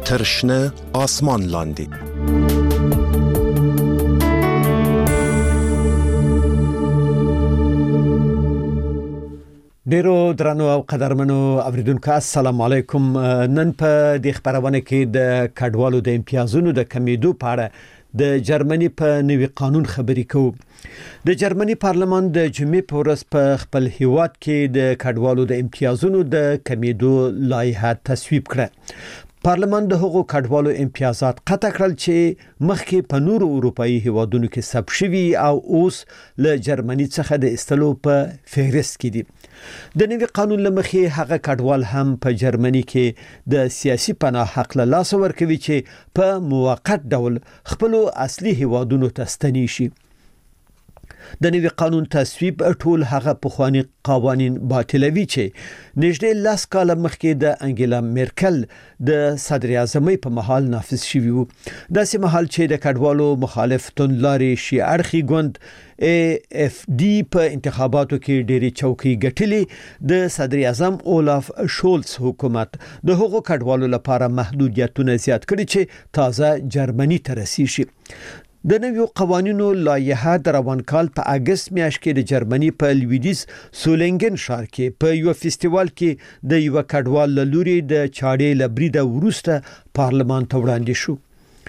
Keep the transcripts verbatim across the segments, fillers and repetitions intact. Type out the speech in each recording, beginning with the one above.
تر شنه آسمان لاندې. ډیرو درنو او قدرمنو اوریدونکو السلام علیکم. نن په د خبرونه کې د کډوالو د امتیازونو د کمیدو په اړه د جرمني په نوي قانون خبرې کوو. د جرمني پارلمان د جمعې په ورځ په خپل هیواد کې د کډوالو د امتیازونو د کمیدو لایحه تصویب کړه. پارلمان د هغو کډوالو امتیازات قطع کړل چې مخکې په نورو اروپאי هیوادونو کې ثبت شوي او اوس له جرمني څخه د استلو په فهرست کې دي. د نوي قانون لمخې هغه کډوال هم په جرمني کې د سیاسي پناه حق له لاسه ورکوي چې په موقت ډول خپل اصلي هیوادونو ته ستنی شي. د نوي قانون تصویب ټول هغه پخوانی قوانین باطلوي چې نږدې لاس کاله مخکې د انګیلا میرکل د صدر اعظمۍ په محل نافذ شوی وو. داسې محل چې د کډوالو مخالف توندلاري شي اړخي ګوند ای اف ډي په انتخاباتو کې ډېری چوکۍ ګټلې. د صدر اعظم اولاف شولز حکومت د هغو کډوالو لپاره محدودیتونه زیات کړي چې تازه جرمني ته رسیدي شي. د نویو قوانینو لایحه د روان کال په اگست میاشت کې د جرمني په لویدیز سولنګن ښار کې په یو فستیوال کې د یو کډوال لوري د چاړې لبریده ورسته پارلمان ته وړاندې شو.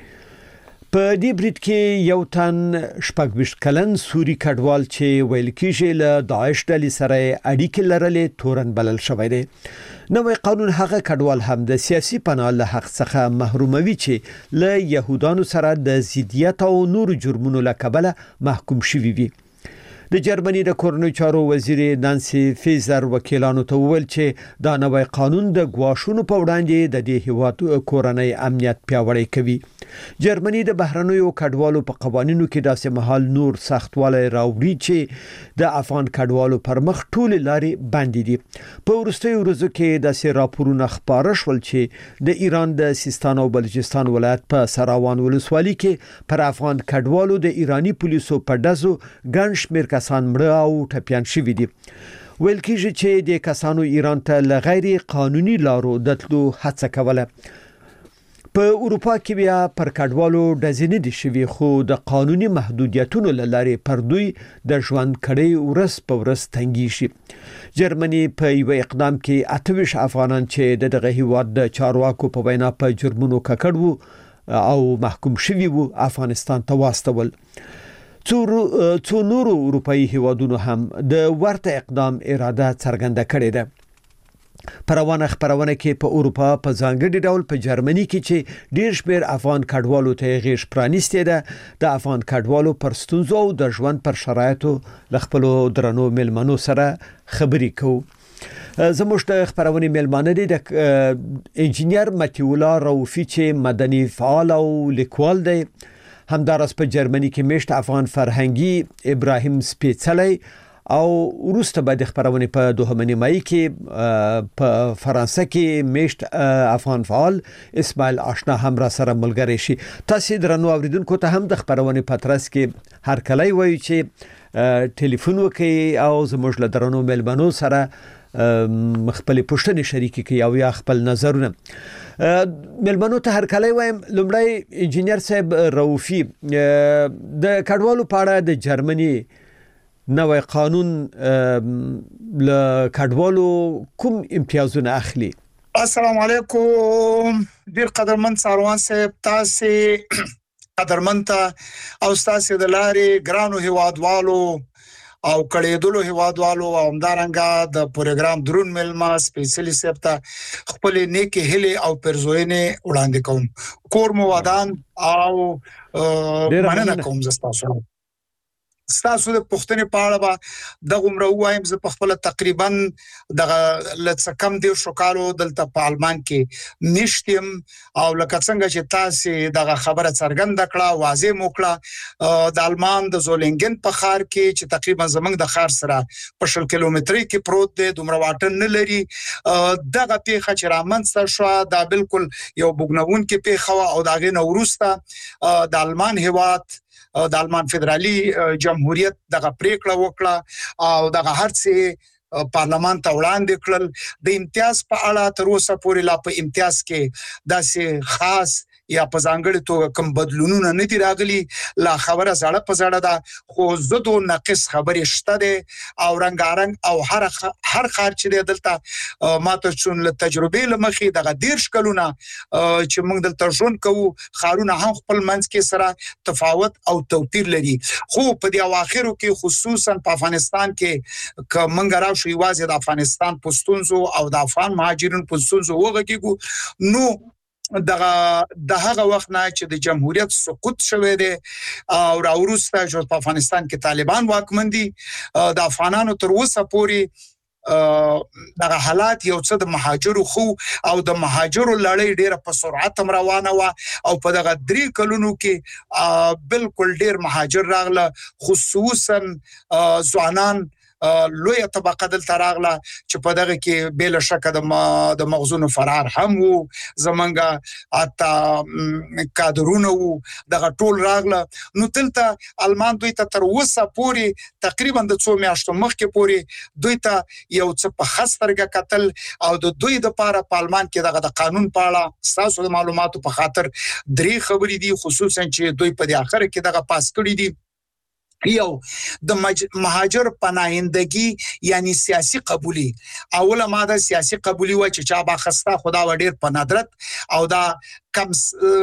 په دې برید کې یو تن شپږ کلن سوري کډوال چې ویل کېږي له داعش ډلې سره اړیکې لرلې تورن بلل شوی دی. نوې قانون هغه کډوال هم د سیاسي پناه له حق څخه محروموي چې له يهودانو سره د ضدیت او نور جرمونو له کبله محکوم شوي وي. د جرمني د کورنۍ چارو وزیر نانسي فیزر وکیلانو ته وویل چې دا نوې قانون د ګواښونو په وړاندې د دې هیواد کورنۍ امنیت پیاوړی کوي. جرمني د بهرنیو کډوالو په قوانینو کې داسې محل نور سختوالی راوړي چې د افغان کډوالو پر مخ ټول لارې بندې دي. په وروستیو ورځو کې داسې راپورونه خپاره شول چې د ایران د سیستان او بلوچستان ولایت په سراوان ولسوالۍ کې پر افغان کډوالو د ایرانی پولیسو په ډزو ګڼ شمېر کسان مړه او ټپیان شوي دي. ویل کېږي چې د کسانو ایران ته له غیر قانوني لارو د تلو هڅه کوله. په اروپا کې بیا پر کډوالو ډزې نه دي شوي، خو د قانوني محدودیتونو له لارې پر دوی د ژوند کړۍ ورځ په ورځ تنګي شي. جرمني په یو اقدام کې اتویش افغانان چې دغه هیواد د چارواکو په وینا په جرمونو ککړ وو او محکوم شوي وو افغانستان ته واستول. څو نورو اروپאי هیوادونو هم د ورته اقدام اراده څرګنده کړې ده. په روانه خبرونه کې په اروپا په ځانګړي ډول په جرمني کې چې ډیر شمېر افغان کډوالو ته غیږ پرانیستې ده، د افغان کډوالو پر ستونزو او د ژوند پر شرایطو له خپلو درنو مېلمنو سره خبرې کوو. زموږ د خبرونې مېلمانه دي د انجینیر متیولا رؤفي چې مدني فعال او لیکوال دی. همدارس په جرمني کې میشت افغان فرهنګي ابراهیم سپیڅلی او وروسته به د خبرونې په دوهمه نیمایي کې په فرانسه کې میشت افغان فعال اسماعیل آشنا هم را سره ملګری شي. تاسو درنو اوریدونکو ته هم د خبرونې په ترڅ کې هر کله وایي چې ټلیفون وکړي او زموږ له درنو مېلمنو سره خپل پوښتنې شریکې کړي او یا خپل نظرونه. مېلمنو ته هر کله وایم لومړی انجینیر صاحب رؤفي د کډوالو په اړه د جرمني نوې قانون له کډوالو کوم امتیازونه اخلي؟ السلام علیکم. ډیر قدرمن ساروان صاحب، تاسو قدرمن ته او تاسو د لارې ګرانو هیوادوالو او کړهدلو هیوادوالو او همدارنګه د پروګرام درون ملما سپیشلی صاحب ته خپل نیکی هلي او پرزوینه وړاندې کوم. کور مو ودان او مننه کوم زستاسو. ستاسو د پښتنې په اړه به د عمره وایم زه په خپل تقریبا د لڅ کم دی شو کالو دلته په آلمان کې نشتم او لکه څنګه چې تاسو دغه خبره څرګنده کړه واضح موکړه د آلمان د زولنګن په ښار کې چې تقریبا زمنګ د ښار سره په شل کیلومتري کې پروت دی، دومره واټن نه لري. دغه پیښه چې رامنځته شو دا بالکل یو بوګنون کې پیښه او دا غي نورسته د آلمان هیواد د آلمان فدرالي جمهوریت دغه پریکړه وکړه او دغه هرڅه پارلمان ته وړاندې کړل. د امتیاز په اړه تر اوسه پورې لا په امتیاز کې داسې خاص یا په ځانګړي توګه کوم بدلونونه نه دي راغلي. لا خبره زړه په زړه ده، خو زد او ناقص خبرې شته دي او رنګارنګ او هر هر خار چې دی دلته ماته چون له تجربې له مخې دغه دېرش کلونه چې موږ دلته ژوند کوو ښارونه هم خپل منځ کې سره تفاوت او توپیر لري. خو په دې اواخرو کې خصوصا په افغانستان کې که موږ راشو یوازې د افغانستان په ستونزو او د افغان مهاجرینو په ستونزو وغږیږو، نو دغه د هغه وخت نه چې د جمهوریت سقوط شوی دی او راوروسته چې په افغانستان کې طالبان واکمن دي، د افغانانو تر اوسه پورې دغه حالات یو څه د مهاجرو خو او د مهاجرو لړۍ ډیره په سرعت هم روانه وه او په دغه درې کلونو کې بالکل ډیر مهاجر راغله، خصوصا ځوانان لویه طبقه دلته راغله چې په دغه کې بې له شکه د مغزونو فرار هم وو، زمونږ حتی کادرونه وو، دغه ټول راغله. نو دلته المان دوی ته تر اوسه پورې تقریبا د څو میاشتو مخکې پورې دوی ته یو څه په ښه سترګه کتل او د دوی دپاره په المان کې دغه د قانون په اړه ستاسو د معلوماتو په خاطر درې خبرې دي، خصوصا چې دوی په دې اخره کې دغه پاس کړي دي. یو د مهاجر پناهندگی یعنی سیاسی قبولی. اوله ماده سیاسی قبولی و چې چا باخسته خدا و ډیر په ندرت او دا کم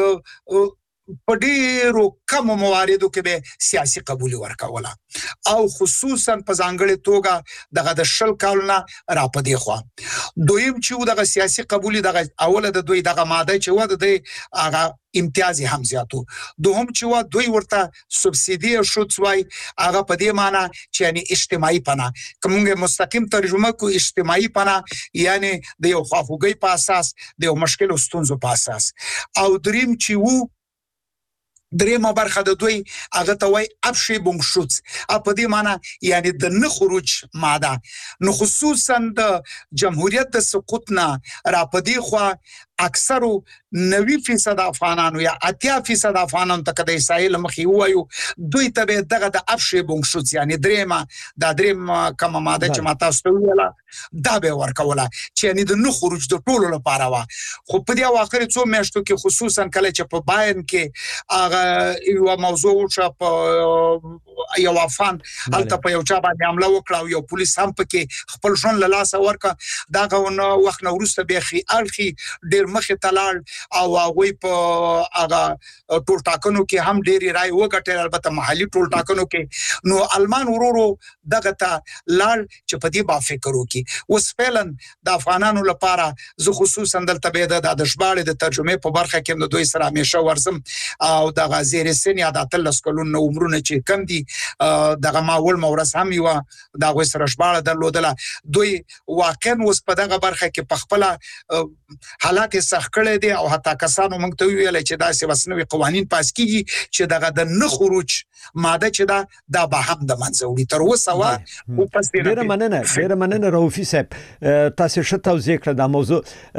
په ډیرو کم مواردو کې به سیاسي قبولی ورکوله او خصوصا په ځانګړې توګه دغه د شل کالونه را پدې خوا. دویم چې دغه سیاسي قبولی دغه اوله د دوی دغه ماده چې و د هغه امتیاز هم زیاتو، دوهم چې و دوی ورته سبسیدي شوت وای هغه په دې معنی چې یعنی اجتماعي پناه، کومه مستقیم ترجمه کو اجتماعي پناه یعنی د یو خواخوږي په اساس د یو مشکل او ستونزو په اساس. او دریم چې و درېمه برخه د دوی هغه ته وای ابشیبونګ شوتس، په دې معنی یعنی د نه خروج ماده. نو خصوصا د جمهوریت د سقوط نه را پدې خوا اکثرو نوي فیصد افغانانو یا اتیا فیصد افغانانو ته د اسرائیل مخې وایو دوی ته به دغه د ابشیبونګ شوتس یعنی درېمه دا درېم کومه ماده چې ما تاسو ته ویله دا به ورکوله چې یعنی د نه خروج د ټولو لپاره وه. خو په دې اواخرې څو میاشتو کې خصوصا کله چې په باین کې هغه یوه موضوع وشوه په یو افغان هلته په یو چا باندې حمله وکړه او یو پولیس هم پکې خپل ژوند له لاسه ورکړه، دغه وخت نه وروسته بیا اړخي ډېر مخې ته لاړ او هغوی په هغه ټول ټاکنو کې هم ډېرې رایې وګټلې، البته محلي ټول ټاکنو کې. نو المان ورو ورو دغه ته لاړ چې په دې به فکر وکړي. اوس فعلا د افغانانو لپاره زه خصوصا دلته بیا د ژباړې د ترجمې په برخه کې د دوی سره همیشه ورځم او دغه زیر سن یا د اتلس کلونو عمرونه چې کم دي دغه ما اول مورث هم یوه د هغوی سره ژباړه درلودله. دوی واقعا اوس په دغه برخه کې په خپله حالات یې سخت کړی دی او حتی کسانو موږ ته وویل چې داسې بس نوي قوانین پاس کېږي چې دغه د نه خروج ماده چې ده دا به هم د منځه وړي. تر اوسه وه خو پس ډېره مننه ډېره مننه رؤفي صاحب، تاسو ښه توضیح کړه دا موضوع.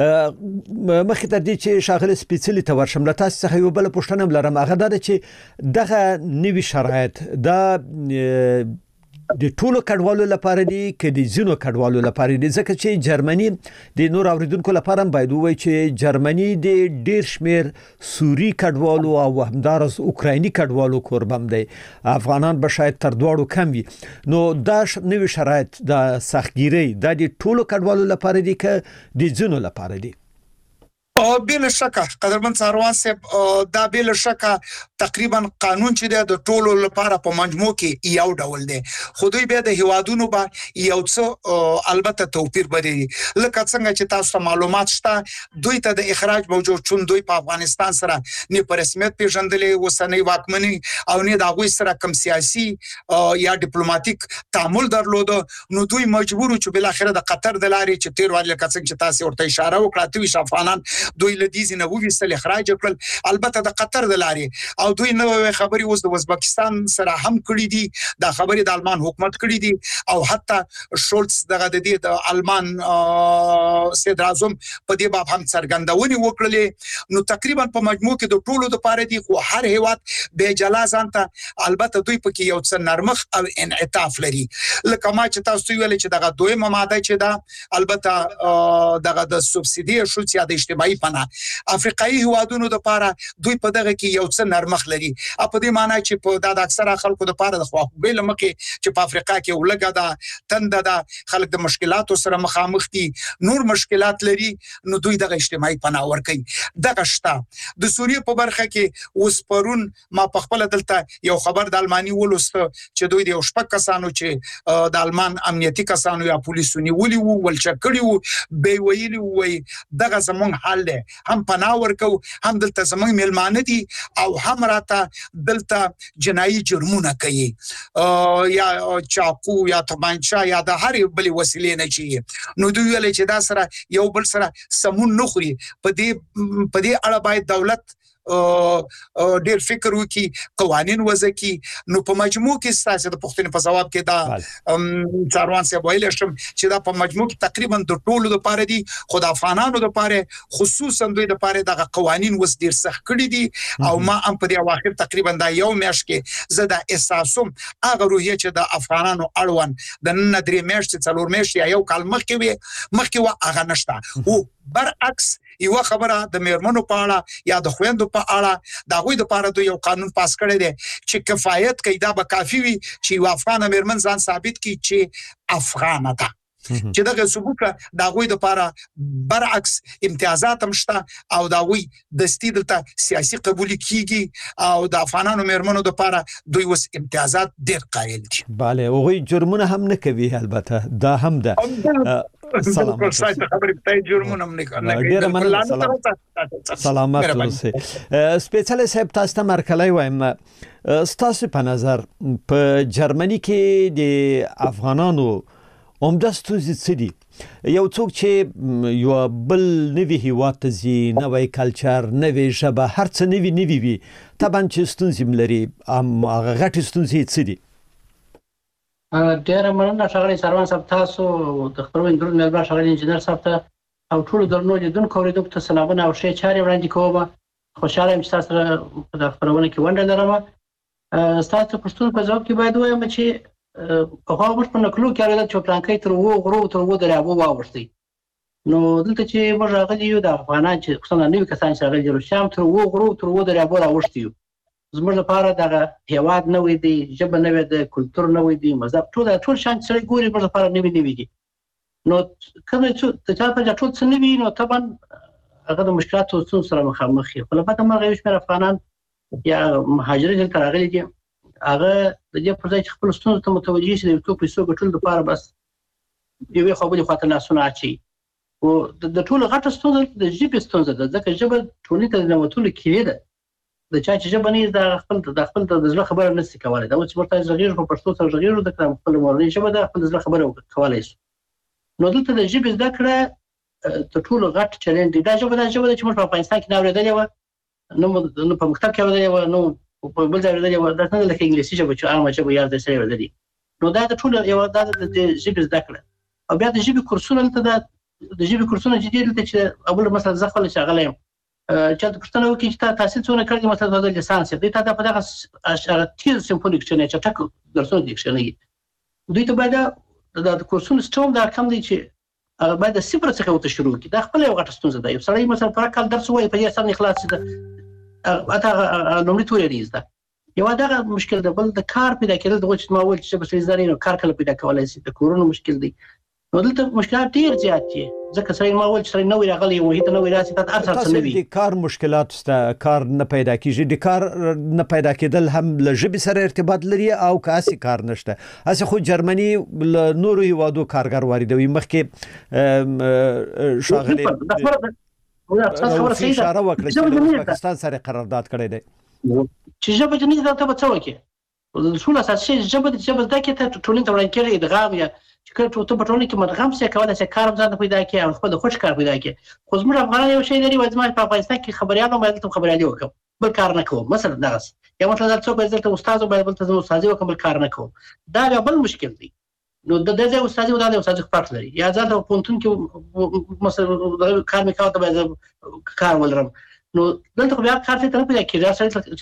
مخکې تر دې چې ښاغلي سپېڅلي ته ورشم له تاسو څخه یوه بله پوښتنه هم لرم، هغه دا ده چې دغه نوي شرایط دا د ټولو کډوالو لپاره دي که د ځینو کډوالو لپاره دي؟ ځکه چې جرمني د نور اوریدونکو لپاره هم باید ووایي چې جرمني د ډیر شمیر سوري کډوالو او همداراز اوکرایني کډوالو کوربم دی، افغانان به شاید تر دواړو کم وي. نو دا نوي شرایط د سختګیرۍ دا د ټولو کډوالو لپاره دي که د ځینو لپاره دي؟ بلا شکه قدرمن څاروان صاحب دا بلا شکه تقریبا قانون چې دی د ټولو لپاره په مجموع کې یو ډول دی، خو دوی بیا د هیوادونو به یو څه البته توپیر به دی. لکه څنګه چې تاسو ته معلومات شته دوی ته د اخراج موجود چون دوی په افغانستان سره نه په رسمیت پیژندلې اوسنۍ واکمني او نه د هغوی سره کوم سیاسي یا ډیپلوماټیک تعامل درلوده، نو دوی مجبور چې بالاخره د قطر د لارې چې تیر وال لکه څنګه چې تاسو ورته اشاره وکړه اتویش افغانان دوی له دې نه وویستل اخراج کړل البته د قطر د لارې او دوی نو خبري اوس د ازبکستان سره هم کړی دي دا خبري د آلمان حکومت کړی دي او حتی شولز دغه د دې د آلمان صدر اعظم په دې باب هم څرګندونې وکړلې نو تقریبا په مجموع کې د ټولو د پاره دي خو هر هیواد به جلا ځانته البته دوی پکې یو څه نرمخ او انعطاف لري لکه ما چې تاسو ویل چې دغه دویمه ماده چې دا البته دغه د سبسیدي شو چې د اجتماعي پناه افریقایي هیوادونو د پاره دوی په دغه کې یو څه نرمخ لري په دې معنی چې په د اکثره خلکو د پاره د خواخوږۍ لمکه چې په افریقا کې ولګه دا تند دا خلک د مشکلاتو سره مخامخ دي نور مشکلات لري نو دوی دغه اجتماعي پناه ورکوي دغه شته د سوریه په برخه کې اوس پرون ما په خپل دلته یو خبر د الماني ولست چې دوی د شپږ کسانو چې د المان امنیتي کسانو یا پولیسو نیولي وو ولچکړي وو به ویلي وي دغه زمون حل هم پناه ورکو هم دلته زمون ملمانه دي او هم راته دلته جنایي جرمونه کوي یا چاقو یا تمانچا یا د هر بل وسیلې نه چي نو دوی ویل چې دا سره یو بل سره سمون نه خوري په دې په دې اړه باید دولت ډیر فکر وکي قوانين وضع کی نو په مجموع کې ستاسو د پښتنې په جواب کې دا څاروان سي ویل شم چې دا په مجموع کې تقریبا د ټولو د پاره دي خو د افغانانو د پاره خصوصا دوی د پاره د قوانين وس ډیر سخت کړی دي او ما هم په دې واخر تقریبا دا یو میاشت کې زه د احساسوم هغه روحیه چې د افغانانو اړوند د نن درې میاشتې څلور میاشتې یو کال مخکې وي مخکې وا هغه نشته او برعکس یو خبره د میرمنو په اړه یا د خويندو په اړه دا غوي د پاره دوی یو قانون پاس کړی دی چې کفایت کوي دا به کافي وي چې یو افغان میرمن ځان ثابت کړي چې افغانه ده چې دغه ثبوت دا غوي د پاره برعکس امتیازات هم شته او دا غوي د ستیدلته سیاسي قبول کیږي او د افغانانو میرمنو د پاره دوی وس امتیازات ډیر قایل دي bale او غوي جرمونه هم نه کوي البته دا هم ده سلام خبرې ته جرمونه هم نه کوي سلامت اوسئ سپیشل صاحب تاسو ته مرکلای وایم ستاسو په نظر په جرمني کې د افغانانو عمده ستونزې څه دي یو څوک چې یو بل نوی هیواد ته ځي نوی کلچر نوی ژبه هر څه نوی نوی وي طبعا چې ستونزې لري هغه غټې ستونزې څه دي ډېره مننه ښاغلی سروان صاحب تاسو د خپرونې درود مهربان ښاغلی انجینر صاحب ته او ټولو درنو لیدونکو اورېدونکو ته سلامونه او ښې چارې وړاندې کوم خوشحاله یم چې تاسو سره په دغه خپرونه کې ونډه لرم ستاسو پوښتنو په ځواب کې باید ووایم چې هغه موږ په نکلو کې اورېدل چې پلانکی تر اوو غرو تر اوو دریابو واوښتی نو دلته چې موږ راغلي یو د افغانان چې خصوصا نوي کسان چې راغلي دي شام تر اوو غرو تر اوو دریابو راوښتي یو زموږ لپاره دغه هیواد نوی دی ژبه نوې ده کلتور نوی دی مذهب ټول ټول شان چې ګوري موږ لپاره نوی نوی دي نو کله چې د چا په ټول څه نوی نو طبعا هغه د مشکلاتو څو سره مخامخ وي خو لپاره موږ یو شمېر افغانان یا مهاجرین چې راغلي دي هغه د دې پر ځای چې خپل ستونزو ته متوجه شي د یو څو پیسو ګټلو لپاره بس یوې خبرې خواته لاسونه اچي او د ټولو غټه ستونزه د ژبې ستونزه ده ځکه ژبه ټولنې ته د ننوتلو کلي ده د چا چې ژبه نه د خپل د خپل د زړه خبره نشي کولای دا چې ورته ژغیر په پښتو سره ژغیر د خپل مورنۍ ژبه د خپل زړه خبره کولای شي نو دلته د ژبې زده کړه ته ټول غټ چیلنج دی دا ژبه د ژبه چې موږ په افغانستان کې نه اورېدلې و نو په مکتب کې اورېدلې و نو په بل ځای اورېدلې و دا څنګه لکه انګلیسي ژبه چې عامه ژبه یا د سره اورېدلې نو دا د ټول یو د ژبې زده کړه او بیا د ژبې کورسونه ته د ژبې کورسونه چې دي دلته چې اول مثلا زه خپل شغله یم چې د پښتنو کې چې تاسو تاسو څونه کړی مثلا د لیسانس دی تاسو په دغه اشارتي سمفونیک شنه چې ټکو درسونه دي شنه دوی ته باید د کورسونو سټوم دا کم دی چې باید د صفر څخه وته شروع کی دا خپل یو غټ ستونزه ده یو سړی مثلا پر کال درس وایي په یو سم اخلاص ده اته نومړي توري ده یو دا مشکل ده بل د کار پیدا کېدل د وڅ ما ول چې بس لري نو کار کله پیدا کولای شي د کورونو مشکل دی نو دلته مشکلات ډیر زیات دي ځکه سړی ما ول چې نو راغلی وو هیته نو راسي ته ارث څه نوي د کار مشکلات ست کار نه پیدا کیږي د کار نه پیدا کېدل هم له ژبې سره ارتباط لري او کاسي کار نشته اسه خو جرمني نورو هیوادو کارګر واردوي مخکې شاغلي اشاره وکړه چې پاکستان سره قرارداد کړی دی چې ژبه جنې دا ته څه وکړي اصول اساسي ژبه د ژبه د کې ته ټولنې ته وړاندې کېږي ادغام یا چې کله ته په ټولنه کې مدغم سي کولای شي کار ځان پیدا کړي او خپل خوش کار پیدا کړي. خو زموږ افغانان یو شی لري وایي زما په افغانستان کې خبريالو باندې ته خبريالي وکم بل کار نه کوم مثلا دغه یا مثلا څوک باید ته استاد باید بل ته استاد وکم بل کار نه کوم. دا یو بل مشکل دی. نو د دې استاد او د استاد فرق لري. یا ځان په پونتون کې مثلا کار میکاو ته باید کار ولرم. نو دلته بیا کار څه طرف کې کېږي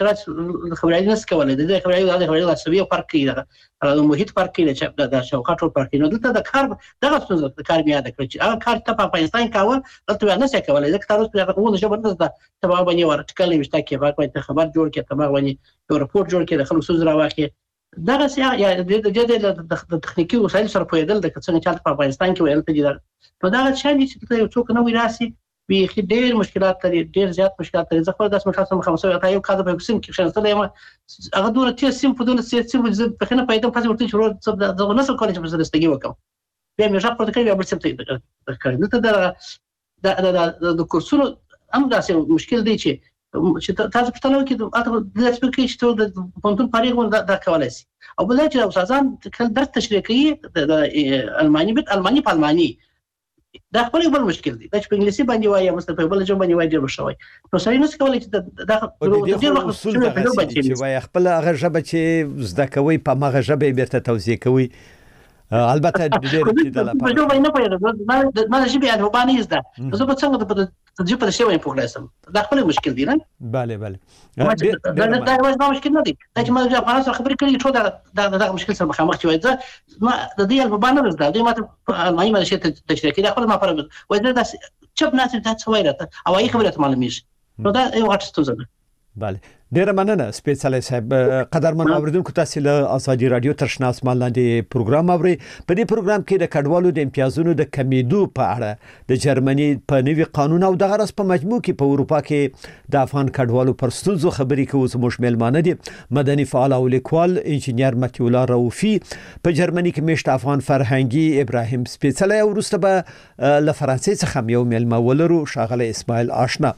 چې خبريالي نه سکولای د خبريالي د خبريالي د سوي فرق کې د محیط فرق کې چې د شوکات فرق کې. نو دلته د کار دغه څه د کار بیا د کړ چې هغه کار ته په افغانستان کاوه دلته نه څه کولای ځکه تاسو په هغه ونه شبر د تبع باندې ورټکل نشته کې واقعي ته خبر جوړ کې تبع باندې یو راپور جوړ کې د خلکو سوز راوخي دغه څه یا د د تخنیکی وسایل سره پوهېدل د څنګه چې په افغانستان کې ویل ته دي. نو دا چې یو څوک نو راسي به ډېر مشکلات لري ډېر زیات مشکلات لري. زه خپل داس مخاصم خمسه تا یو کاذب په سیم کې شنه یم هغه دوه تیر سیم په دوه سیم په خنه پیدا پاتې ورته شروع د نسل کالج په زړستګي وکم بیا مې ځکه پروتکل بیا بل څه ته کړی. نو ته دا د کورسونو هم داسې مشکل دی چې چې تاسو په تلو کې اته د سپیکر چې ته د پونتون پاریګ دا کولای شي او بل چې استادان کله درس تشریح کوي د الماني بیت الماني په الماني دا خپل بل مشکل دی. دا چې په انګلیسي باندې وایي مثلا په بل ژبه باندې وایي ډېر شوی نو سړی نس کولای چې دا ډېر وخت چې وایي خپل هغه ژبه چې زده کوي په هغه ژبه بیرته توضیح کوي البته ډېر چې د لپاره په ژبه نه پوهېږم ما د ژبې ادبانې زده زه په څنګه په ژبه د شوی په لاسم دا خپل مشکل دی نه. bale bale دا دا دا مشکل نه دی. دا چې ما د افغان سره خبرې کړې ټول دا دا مشکل سره مخامخ شوی ځکه ما د دې البانه زده دوی ماته الماني باندې شته تشریح کړي خپل ما پر وایي دا چپ ناس دا څه وایي راته او هغه خبره ته معلومیږي. نو دا یو غټ ستونزه ده. bale ډیر مننه سپیشل صاحب. قدرمن اوریدونکو تاسو له ازادي رادیو ترشنا اسمان لاندې پروګرام اوري. په دې پروګرام کې د کډوالو د امتیازونو د کمیدو په اړه د جرمني په نوي قانون او د غرس په مجموع کې په اروپا کې د افغان کډوالو پر ستونزو خبرې کوي. زموږ میلمانه دي مدني فعال او لیکوال انجینیر متي الله رؤفي په جرمني کې مشت افغان فرهنګي ابراهيم سپیشل او ورسته به له فرانسې څخه یو میلمه ولرو شاغله اسماعیل آشنا.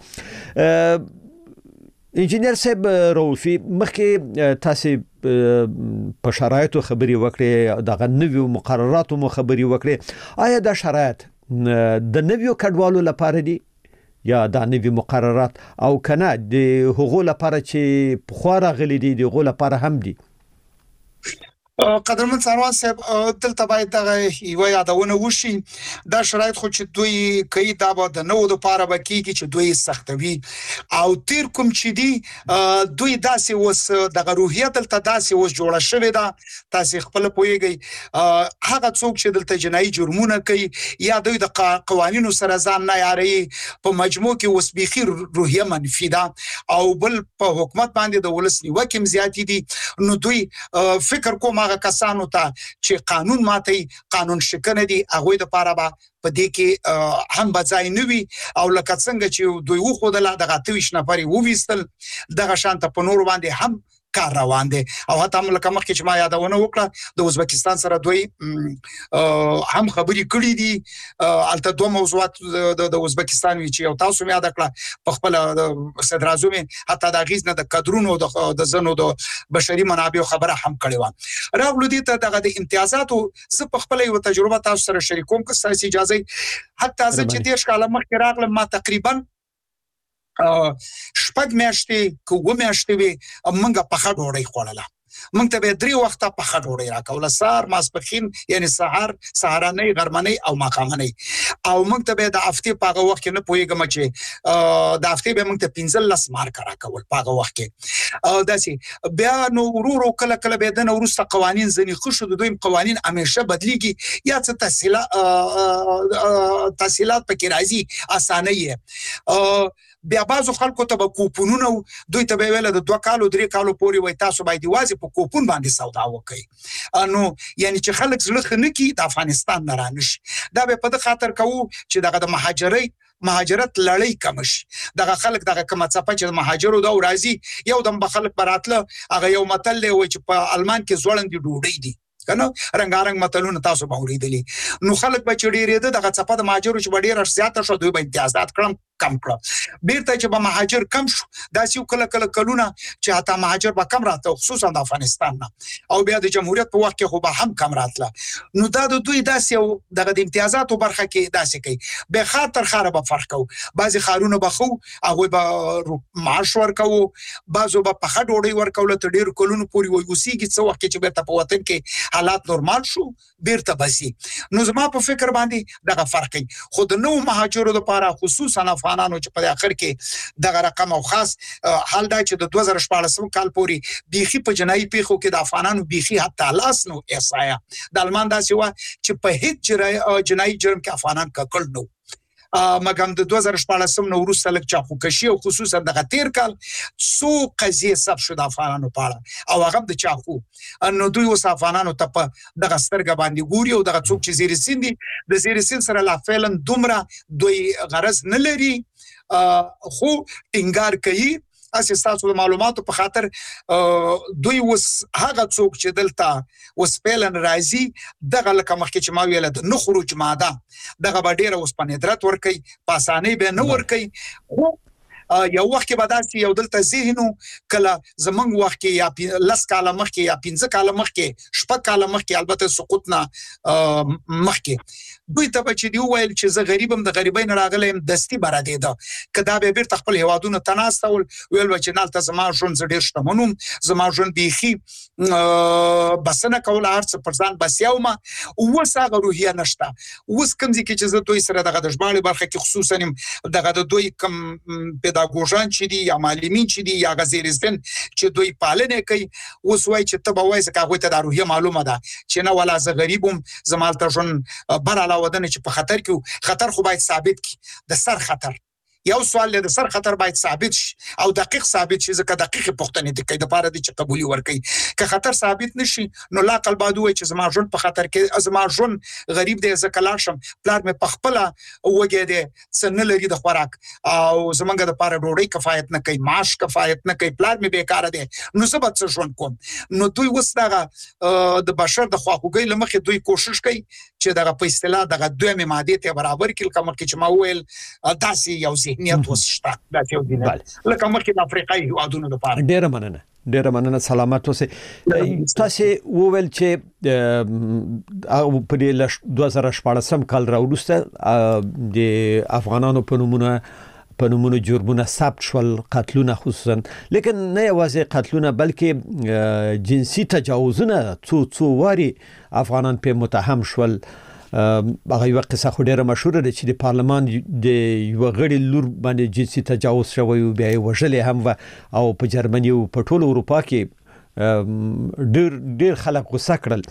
انجینیر صاحب رؤفي مخکې تاسو په شرایطو خبري وکړې دغه نویو مقرراتو مو خبري وکړې آیا دا شرایط د نویو کډوالو لپاره دي یا دا نوی مقررات او کنه د حقوق لپاره چې په خورا غلي دي د حقوق لپاره هم دي؟ قدرمن څاروان صاحب دلته باید دغه یو یادونه وشي دا شرایط خو چې دوی کوي دا به د نوو د پاره بکیږي چې دوی سختوي او تیر کوم چې دی دوی داسې وس دغه روحیه دلته داسې وس جوړه شوې ده تاسو خپل پوهیږئ هغه څوک چې دلته جنایي جرمونه کوي یا دوی د قوانینو سره ځان نه یاري په مجموع کې وس بيخي روحیه منفي ده او بل په حکومت باندې د ولس نیوکه زیاتی دي. نو دوی فکر کوم هغه کسانو ته چې قانون ماتي قانون شکنه دي هغه د پاره به په دې کې هم بځای نوي او لکه څنګه چې دوی وخو د لا دغه تویش نفري وويستل دغه شانته په نور باندې هم کار روان دي او حتی هم لکه مخکې چې ما یادونه وکړه د ازبکستان سره دوی هم خبرې کړې دي البته دوه موضوعات د ازبکستان وی چې او تاسو مې یاد کړه په خپل صدر اعظم حتی د غیز نه د کادرونو د زنو د بشري منابع خبره هم کړې و راغلو دي ته دغه د امتیازاتو زه په خپل یو تجربه تاسو سره شریکوم که تاسو اجازه حتی زه چې ډیر کاله مخکې راغلم ما تقریبا شپږ میاشتې کوم میاشتې وي منګه په خړ ډوړې خوړله موږ ته به درې وخته په خړ ډوړې راکوله سهار ماسپخین یعنی سهار سهارنۍ غرمنۍ او ماښامنۍ او موږ ته به د هفتې په هغه وخت کې نه پوهېږم چې د هفتې به موږ ته پنځلس مارکه راکول په هغه وخت کې داسې بیا نو ورو ورو کله کله به د نه وروسته قوانین ځینې ښه شو د دوی قوانین همیشه بدلیږي یا څه تحصیلات تحصیلات پکې راځي اسانه یې بیا بعضو خلکو ته به کوپونونه دوی ته به ویل د دوه کالو درې کالو پورې وای تاسو باید یوازې په کوپون باندې سودا وکړئ نو یعنی چې خلک زړه ښه نه کړي د افغانستان نه رانشي دا به په دې خاطر کوو چې دغه د مهاجرۍ مهاجرت لړۍ کم شي دغه خلک دغه کومه څپه چې د مهاجرو دا راځي یو دم به خلک براتله هغه یو متل دی وای چې په المان کې ځوړندې ډوډۍ دي کنه رنگارنګ متلونه تاسو به اوریدلی نو خلک به چړي ریده دغه څپه د مهاجرو چې ډیر زیاته شو دوی به امتیازات کړم کم کړ. بیرته چې به مهاجر کم شو داسې یو کله کله کلونه چې حتی مهاجر به کم راته خصوصا د افغانستان نه او بیا د جمهوریت په وخت کې خو به هم کم راتله. نو دا د دوی داسې یو دغه د امتیازاتو برخه کې داسې کوي. به خاطر تر خاره به فرق کوو. بعضې ښارونه به خو هغوی به معاش ورکوو، بعضو به پخه ډوډۍ ورکوله تر ډېرو کلونو پورې وایي اوسېږي. څه وخت کې چې بیرته په وطن کې حالات نورمال شو بیرته به ځي. نو زما په فکر باندې دغه فرق کوي. خو د نوو مهاجرو دپاره خصوصا افغانانو چې په اخر کې دغه رقم او خاص حال دا چې د دوه زره شپاړسم کال پورې بیخي په جنایي پیښو کې د افغانانو بیخي حتی لاس نو احصایه د المان داسې وه چې په هیڅ جنایي جرم کې افغانان ککړ نه مګم د دوه زره شپاړسم نه وروسته لږ چاقوکشي او خصوصا دغه تیر کال څو قضیې ثبت شو د افغانانو په اړه او هغه د چاقو. نو دوی اوس افغانانو ته په دغه سترګه باندې ګوري او دغه څوک چې زیر سیند دي د زیر سیند سره لا فعلا دومره دوی غرض نه لري خو ټینګار کوي. اسې ستاسو د معلوماتو په خاطر دوی اوس هغه څوک چې دلته اوس فعلا راځي دغه لکه مخکې چې ما ویله د نه خروج ماده دغه به ډېره اوس په ندرت ورکوي، په اسانۍ به نه ورکوي. خو یو وخت کې به داسې یو دلته ذهن کله زمونږ وخت کې یا لس کاله مخکې یا پنځه کاله مخکې شپږ کاله مخکې البته سقوط نه مخکې دوی ته به چې دی وویل چې زه غریب یم د غریبۍ نه راغلی یم دستي به ردېده که دا به بیرته خپل هېوادونو ته ناستول ویل به چې نهلته زما ژوند زه ډېر شتمن وم، زما ژوند بیخي بسنه کوله هر څه پر ځان بسیا ومه. اوس هغه روحیه نشته. اوس کوم ځای کې چې زه دوی سره دغه د ژباړې برخه کې خصوصا یم دغه د دوی کوم پیداګوژان چې دي یا معلمین چې دي یا هغه زیر سن چې دوی پالنې کوي اوس وایي چې ته به وایي ځکه هغوی ته دا روحیه معلومه ده چې نه ولا زه غریب وم زما هلته ژوند بر علاوه ده نه چې په خطر کې خطر خو باید ثابت کړي د سر خطر. یو سوال له د سر خطر باید ثابت شي او دقیق ثابت شي ځکه دقیقې پوښتنې دي کوي دپاره دي چې قبولي ورکوي. که خطر ثابت نه شي نو لاقل باید ووایي چې زما ژوند په خطر کې زما ژوند غریب دی زه که لاړ شم پلار مې په خپله وږی دی څه نه لري د خوراک او زمونږ دپاره ډوډۍ کفایت نه کوي، معاش کفایت نه کوي، پلار مې بیکاره دی نو زه به څه ژوند کوم. نو دوی اوس دغه د بشر د خواخوږۍ له مخې دوی کوشش کوي چې دغه په اصطلاح دغه دویمې مادې ته برابر کړي لکه مخکې چې ما وویل داسې یو ذهنیت اوس شته داسې یو ذهنیت لکه مخکې د افریقایي هېوادونو دپاره. ډېره مننه ډېره مننه سلامت اوسئ. تاسې وویل چې په دې دوه زره شپاړسم کال راوروسته د افغانانو په نومونه په نومونو جرمونه ثبت شول، قتلونه خصوصا، لیکن نه یوازې قتلونه بلکې جنسي تجاوزونه څو څو واري افغانان په متهم شول. هغه یو قصه خو ډیره مشهوره ده چې د پارلمان د یو غړي لور باندې جنسي تجاوز شوی او بیا یې وژلې هم و او په جرمني او په ټول اروپا کې ډیر ډیر خلک غوسه کړل.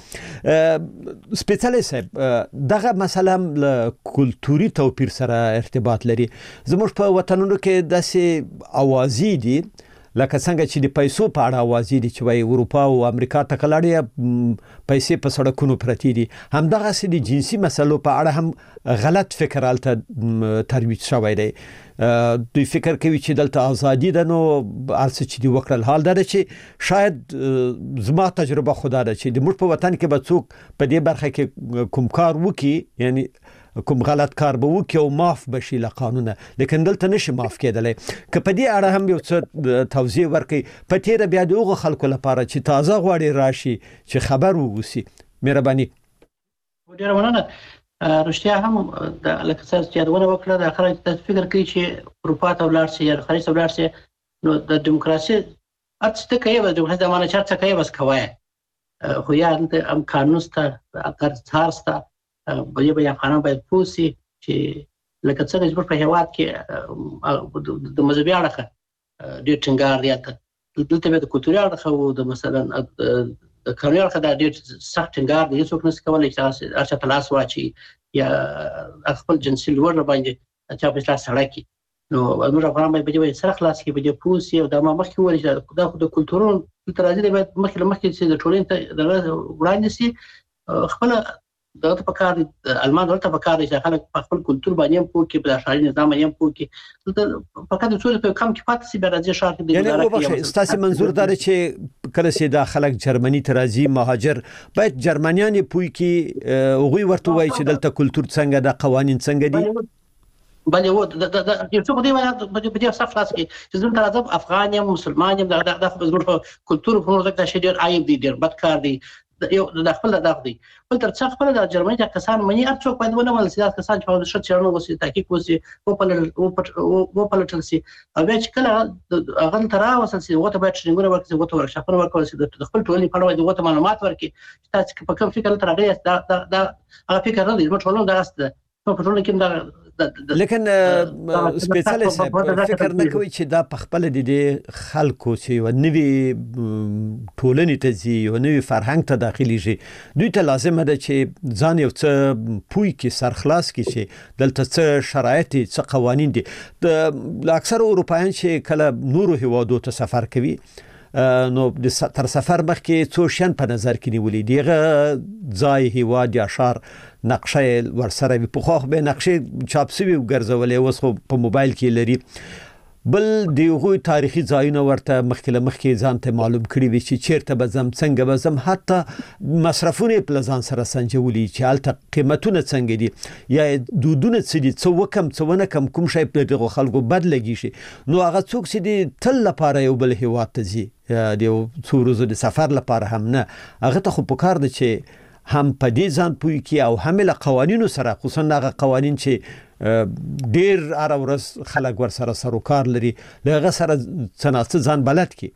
سپیڅلې صاحب دغه مسله له کلتوري توپیر سره ارتباط لري. زموږ په وطنونو کې داسې اوازې دي لکه څنګه چې د پیسو په اړه اوازې دي چې وایي اروپا او امریکا ته کلاړې پیسې په سړکونو پرتې دي. همدغسې د جنسي مسلو په اړه هم غلط فکر هلته ترویج شوی دی. دوی فکر کوي چې دلته ازادي ده نو هر څه چې دي وکړل. حال دا ده چې شاید زما تجربه خو دا ده چې د موږ په وطن کې به څوک په دې برخه کې کوم کار وکړي یعنی کوم غلط کار به وکړي او معاف بشي له قانونه، لیکن دلته نشي معاف کېدلی. که په دې اړه هم یو څه توضیح ورکړي په تېره بیا د هغو خلکو لپاره چې تازه غواړي راشي چې خبر واوسي. مهرباني. ډېره مننه. رښتیا هم لکه څه چې یادونه وکړه د خلک داسې فکر کوي چې اروپا ته ولاړ شي یا خارج ته ولاړ شي نو د دیموکراسي هر څه ته کوي بس دیموکراسي د معنی چې څه کوي بس کوی خو یا دلته هم قانون شته اګر شته بیا به افغانان باید پوه سي چې لکه څنګه چې په هېواد کې د مذهبي اړخه ډېر ټینګار دی دلته بیا د کلتوري اړخه او د مثلا د قانوني اړخه دا ډېر سخت ټینګار دی. هېڅوک نشي کولی چې هر چا ته لاس واچي یا خپل جنسي لوړ باندې چا په اصلاح سړی کړي. نو زموږ افغانان باید په دې باندې سره خلاص کړي، په دې پوه سي او دا ما مخکې وویل چې دا خو د کلتورونو دلته راځي دی باید مخکې له مخکې چې د ټولنې ته دغه وړاندې سي خپله دغه ته پکار دي المان دلته پکار دي چې خلک په خپل کلتور باندې هم پوه کړي، په ښاري نظام باندې هم پوه کړي. دلته فقط د څو په کم کې پاتې سي بیا راځي ښار کې یعنې وبخښئ ستاسې منظور دا دی چې کله چې دا خلک جرمني ته راځي مهاجر باید جرمنیان یې پوه کړي هغوی ورته ووایي چې دلته کلتور څنګه ده قوانین څنګه دي. بل یو د یو څه په دې وایي په دې صف خلاص کې چې زموږ تر افغان یم مسلمان یم د د زموږ کلتور په موږ د شي ډیر عیب دي ډیر بدکار دي یو د خپل دغه دی بل تر څو خپل د جرمني د کسان مني هر څوک باید ونه ولسی د کسان چې په شت چرنو وسی تحقیق وسی او په او په لټل سي او بیا چې کله هغه تر اوسه سي وته باید ټریننګونه ورکړي وته ورکشاپونه ورکړي د خپل ټولنې په اړه وته معلومات ورکړي تاسو په کوم فکر تر هغه دا دا هغه فکر نه دی موږ ټولنه درسته په ټولنه کې دا لیکن سپیشلیست فکر نه کوي چې دا په خپل د خلکو چې و نوی ټولنې ته زی و نوی فرهنګ ته داخلي شي دوی ته لازم ده چې ځان یو څه پوي کې سرخلاص کې شي دلته څه شرایط څه قوانين دي د اکثر اروپایان چې کله نورو هیوادو ته سفر کوي نو د تر سفر مخکې څو شین په نظر کې نیولې دیغه ځای هیواد یا شهر نقشه ورسره وي په خوخ به نقشه چاپ سوي ګرځولې اوس خو په موبایل کې لري بل دیغه تاریخي ځایونه ورته مخکله مخکې ځان ته معلوم کړی وي چې چیرته بزم څنګه بزم حتی مصرفونه پلزان سره سنجولي چې الته قیمتونه څنګه دي یا دودونه څه دي څو کم څو نه کم کوم شی په دغه خلکو بدلږي شي نو هغه څوک چې دي تل لپاره یو بل هیواد ته ځي د یو څو ورځې د سفر لپاره هم نه هغه ته خو پکار دي چې هم په دې ځان پوي کې او هم له قوانینو سره خصوصا هغه قوانین چې ډیر ار ورځ خلک ور سره سروکار لري دغه سره څنګه ځان بلد کی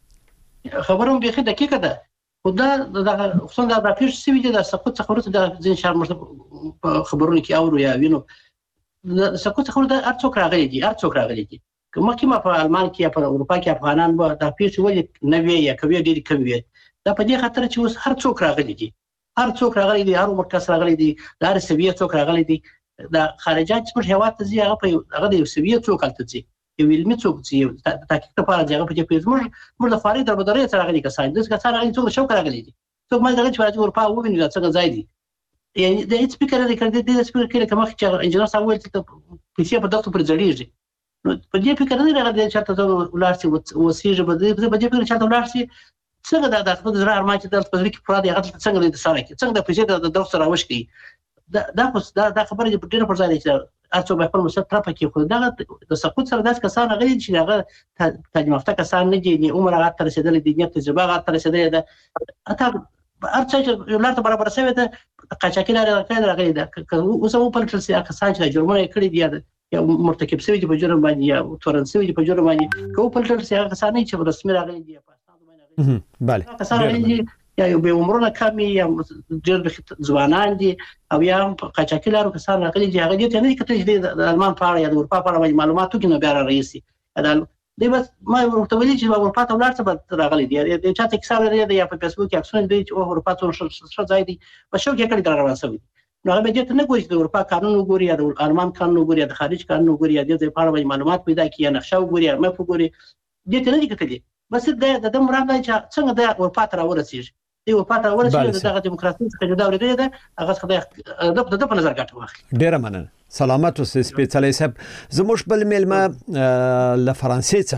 خبرم به دقیقه ده خدا دغه خصوصا د پیښ سوي د سقوط څخه د ځین شهر مرته خبرونه کې اورو یا وینو د سقوط څخه د ارڅوک راغلي دي ارڅوک راغلي دي کومه کې په المان کې په اروپا کې افغانان به د پیښ ولې نوې یا کوي ډیر کوي دا په دې خاطر چې اوس هر څوک راغلي دي هر څوک راغلي دي هر مرکز راغلي دي د هر سوي څوک راغلي دي د خارجات په هیواد ته ځي هغه په هغه د سوي څوک الته ځي یو علمي څوک ځي تحقیق لپاره ځي هغه په دې پیژمر موږ د فاري دربدري سره راغلي کسان د کسان راغلي څوک شوک راغلي دي څوک ما دغه چې اروپا وګڼي دا څنګه ځای دي یعنی د هیڅ فکر نه کړی د سپیکر کې کوم چې انجنیر صاحب ویل چې پیسې په دغه پر ځړیږي نو په دې فکر نه راغلی چې تاسو ولارسي وسیږي په دې په دې فکر چې تاسو ولارسي څنګه دا د خپل زړه ارمان چې د په ځکه پرا دی هغه څنګه د سره کې څنګه د پیسې د درس سره وشکي دا دا دا دا خبره چې په ډیره پر ځای دي چې ارڅو به خپل مسله طرفه کې خو دا د سقوط سره داس کسان غلي چې هغه تعلیم یافته کسان نه دي نه عمر هغه تر رسیدل دي نه تجربه هغه تر رسیدل ده اته ارڅ چې یو لارته برابر شوی ده قاچاقي لري راغلي راغلي ده اوس هم په لټل سي کسان چې جرمونه کړی دي یا مرتکب شوی دي په جرم باندې یا تورنسوي دي په جرم باندې کوم په لټل سي کسان چې رسمي راغلي دي بله کسان یا یو به عمرونه کمی یا ډېر ځوانان دي او یا قاچاقي لارو کسان راغلي دي هغه دې نه کته چې د المان په اړه یا د اروپا په اړه معلوماتو کې نه بیا رئیسي دا دی بس ما ورته ویلي چې اروپا ته ولاړ څه راغلي دي د چا ته کیسه لري یا په فیسبوک کې اکسون دی چې اروپا ته څه ځای دي په شو کې کړي روان شوی نو هغه دې نه ګوري د اروپا قانون وګوري یا د المان قانون وګوري یا د خارج قانون وګوري یا د په اړه معلومات پیدا کړي یا نقشه وګوري یا مې وګوري دې ته نه کتلې بس د د مراد چې څنګه د اروپا ته ورسیږي دی اروپا ته ورسیږي دغه دیموکراسي څخه جدا ورېده ده هغه څه د د په نظر ګټه واخلي ډیره مننه سلامات اوسئ سپیشلیست صاحب زموږ بل میلمه له فرانسې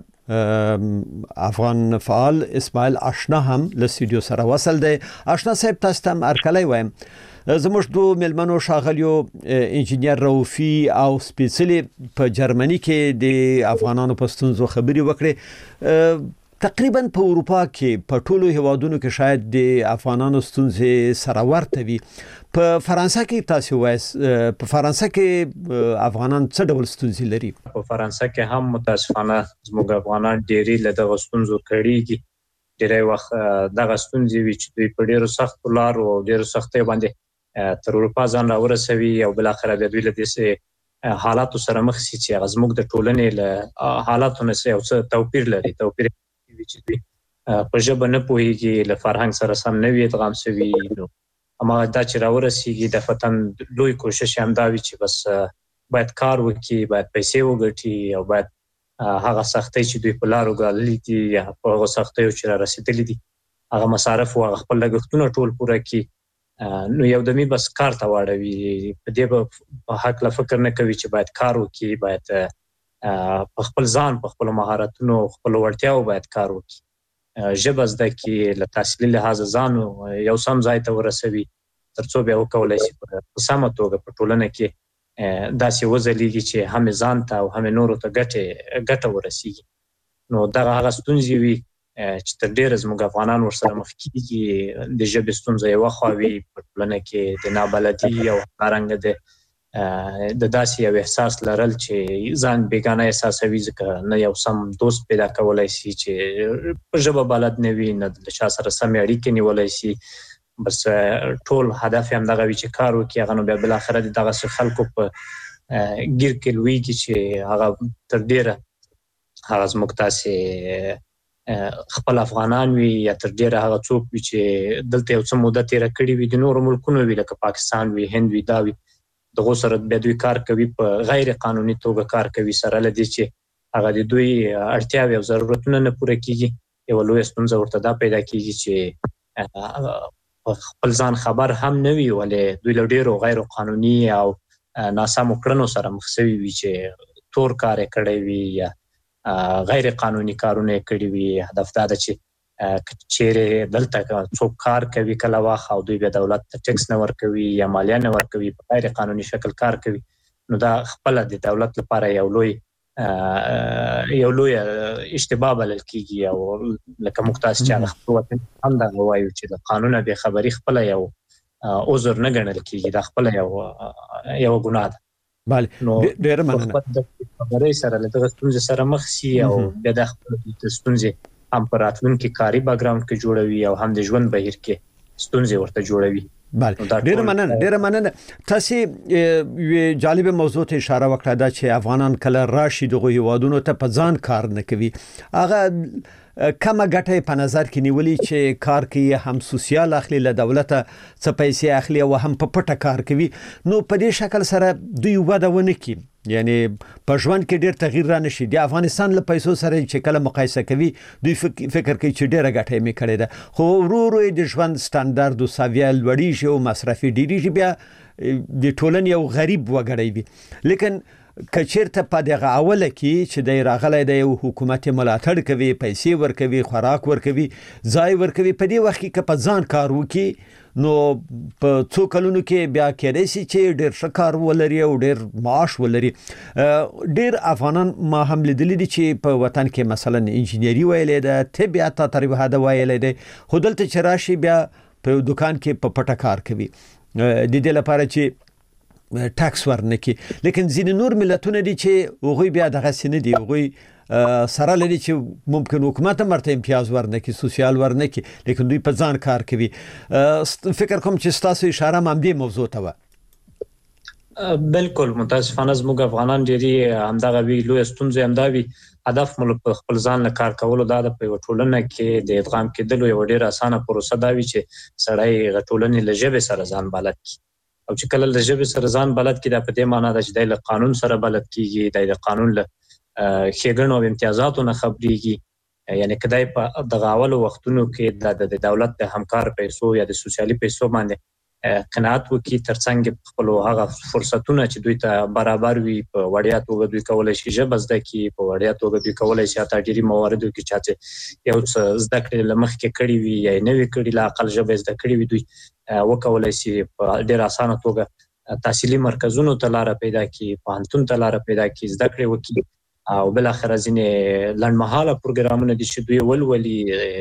څخه افغان فعال اسماعیل آشنا هم له استودیو سره وصل دی آشنا صاحب تاسو ته ارکلای وایم زموږ دو میلمنو شاغلیو انجینیر روفي او سپیشلی په جرمني کې د افغانانو په ستونزو خبري وکړي تقریبا په اروپا کې په ټولو هیوادونو کې شاید د افغانانو ستونزې سره ورته وي په فرانسه کې تاسو وایس په فرانسه کې افغانان څه ډول ستونزې لري په فرانسه کې هم متاسفانه زموږ افغانان ډېری له دغه ستونزو کړيږي ډېری وخت دغه ستونزې وي چې دوی په ډېرو سختو لارو او ډېرو سختیو باندې تر اروپا ځان راورسوي او بل اخر د دوی له دې حالاتو سره مخ شي چې هغه زموږ د ټولنې له حالاتو نه یو څه توپیر لري توپیر چې دوی په ژبه نه پوهیږي له فرهنګ سره سم نه وي ادغام شوي نو اما دا چې راورسیږي د فتن لوی کوشش هم دا وي چې بس باید کار وکړي باید پیسې وګټي او باید هغه سختۍ چې دوی په لارو ګاللي دي یا په هغه سختیو چې را رسېدلي دي هغه مصارف او خپل لګښتونه ټول پوره کړي نو یو دمي بس کار ته واړوي په دې په حق لا فکر نه کوي چې باید کار وکړي باید په خپل ځان په خپل مهارتونو خپل وړتیاو باید کار وکړي ژبه زده کړي له تحصیلي لحاظه ځان یو سم ځای ته ورسوي ترڅو بیا وکولای شي په سمه توګه په ټولنه کې داسې وځلېږي چې هم ځان ته او هم نورو ته ګټه ګټه ورسیږي. نو دغه هغه ستونزې وي چې تر ډیره زموږ افغانان ورسره مخ کېږي. د ژبې ستونزه یوه خوا وي په ټولنه کې د نابلدي او همدارنګه د د داسې یو احساس لرل چې ځان بیګانه احساسوي ځکه نه یو سم دوست پیدا کولی شي چې په ژبه بلد نه وي، نه د چا سره سمې اړیکې نیولی شي. بس ټول هدف یې همدغه وي چې کار وکړي. هغه نو بیا بالاخره د دغسې خلکو په ګیر کې لویږي چې هغه تر ډیره هغه زموږ تاسې خپل افغانان وي یا تر ډیره هغه څوک وي چې دلته یو څه موده تېره کړې وي د نورو ملکونو وي لکه پاکستان وي، هند وي، دا وي، دغو سره بیا دوی کار کوي په غیر قانوني توګه کار کوي سره له دې چې هغه د دوی اړتیاوې او ضرورتونه نه پوره کیږي. یوه لویه ستونزه ورته دا پیدا کیږي چې خپل ځان خبر هم نه وي ولې دوی له ډېرو غیر قانوني او ناسمو کړنو سره مخ شوي وي چې تور کار یې کړی وي یا غیر قانوني کارونه یې کړي وي. هدف دا ده چې چیرې دلته څوک کار کوي کله وخت او دوی بیا دولت ته ټیکس نه ورکوي یا مالیه نه ورکوي، په غیر قانوني شکل کار کوي، نو دا خپله د دولت لپاره یو لوی یو لوی اشتباه بلل کیږي. او لکه موږ تاسې چې هغه خپل وطن هم دغه وایو چې د قانونه بې خبري خپله یو عذر نه ګڼل کیږي، دا خپله یو یو ګناه ده. بله، نو ډېره مننه. د خبرۍ سره له دغه ستونزې سره مخ سي او بیا د خپل د ستونزې هم په راتلونکي کاري بیکګراوند کې جوړوي او هم د ژوند بهیر کې ستونزې ورته جوړوي. بله، ډېره مننه ډېره مننه. تاسې یوې جالبه موضوع ته اشاره وکړه، دا چې افغانان کله راشي دغو هیوادونو ته په ځان کار نه کوي. هغه کمه ګټه په نظر کې نیولي چې کار کوي، هم سوسیال اخلي له دولته څه پیسې اخلي او هم په پټه کار کوي. نو په دې شکل سره دوی وده ونه کړي، یعنی په ژوند کې ډېر تغییر را نشي. د افغانستان له پیسو سره چې کله مقایسه کوي دوی فکر کوي چې ډېره ګټه یې کړې ده، خو ورو ورو د ژوند سټانډرد او ساویه لوړیږي او مصرفي ډېریږي، بیا د ټولنې یو غریب وګړی وي. لیکن کچیرته په دغه اوله کې چې د راغلی د یو حکومت ملاتړ کوي، پیسې ورکوي، خوراک ورکوي، ځای ورکوي، په دې وخت کې که په ځان کار وکړي نو په څو کلونو کې بیا کېدای شي چې ډېر ښه کار ولري او ډېر معاش ولري. ډېر افغانان ما هم لیدلي دي چې په وطن کې مثلا انجینري ویلې ده، طبیعت تر هدا ویلې ده، خو دلته چې راشي بیا په دکان کې په پټه کار کوي د دې لپاره چې ټاکس ورنکي. لیکن ځینې نور ملتونه دي چې هغوی بیا دغسې نه دي، هغوی سره لري چې ممکن حکومت هم ورته امتیاز ورنکي، سوسیال ورنکي، لیکن دوی په ځان کار کوي. فکر کوم چې ستاسو اشاره هم همدې موضوع ته وه. بالکل، متاسفانه زموږ افغانان ډېرې همدغه وي. لویه ستونزه همدا وي. هدف مو په خپل ځان له کار کولو دا ده په یوه ټولنه کې د ادغام کېدلو یوه ډېره اسانه پروسه دا وي چې سړی هغه ټولنې له ژبې سره ځان بلد کړي. او چې کله له ژبې سره ځان بلد کړي، دا په دې معنا ده چې دی له قانون سره بلد کېږي، دی د قانون له ښېګڼو او امتیازاتو نه خبرېږي. یعنې که دی په دغه اولو وختونو کې د دولت د همکار پیسو یا د سوسیالي پیسو باندې قناعت وکړي، ترڅنګ په خپلو هغه فرصتونه چې دوی ته برابر وي په وړیا توګه دوی کولی شي ژبه زده کړي، په وړیا توګه دوی کولی شي حتی ډېري مواردو کې چا چې یو څه زده کړې له مخکې کړي وي یا یې نه وي کړي، لا اقل ژبه یې زده کړې وي، دوی وکولی شي په ډېره اسانه توګه تحصیلي مرکزونو ته لاره پیدا کړي، پوهنتون ته لاره پیدا کړي، زده کړې وکړي، او بالاخره ځینې لنډمهاله پروګرامونه دي چې دوی ولولي،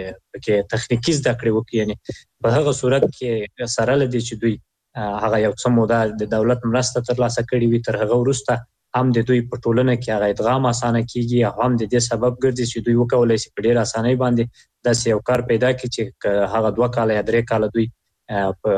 پکې تخنیکي زده کړې وکړي. یعنې په هغه صورت کې سره له دې چې دوی هغه یو څه موده د دولت مرسته ترلاسه کړې وي، تر هغه وروسته هم د دوی په ټولنه کې هغه ادغام اسانه کیږي او هم د دې سبب ګرځي چې دوی وکولی شي په ډېره اسانۍ باندې داسې یو کار پیدا کړي چې هغه دوه کاله یا درې کاله دوی په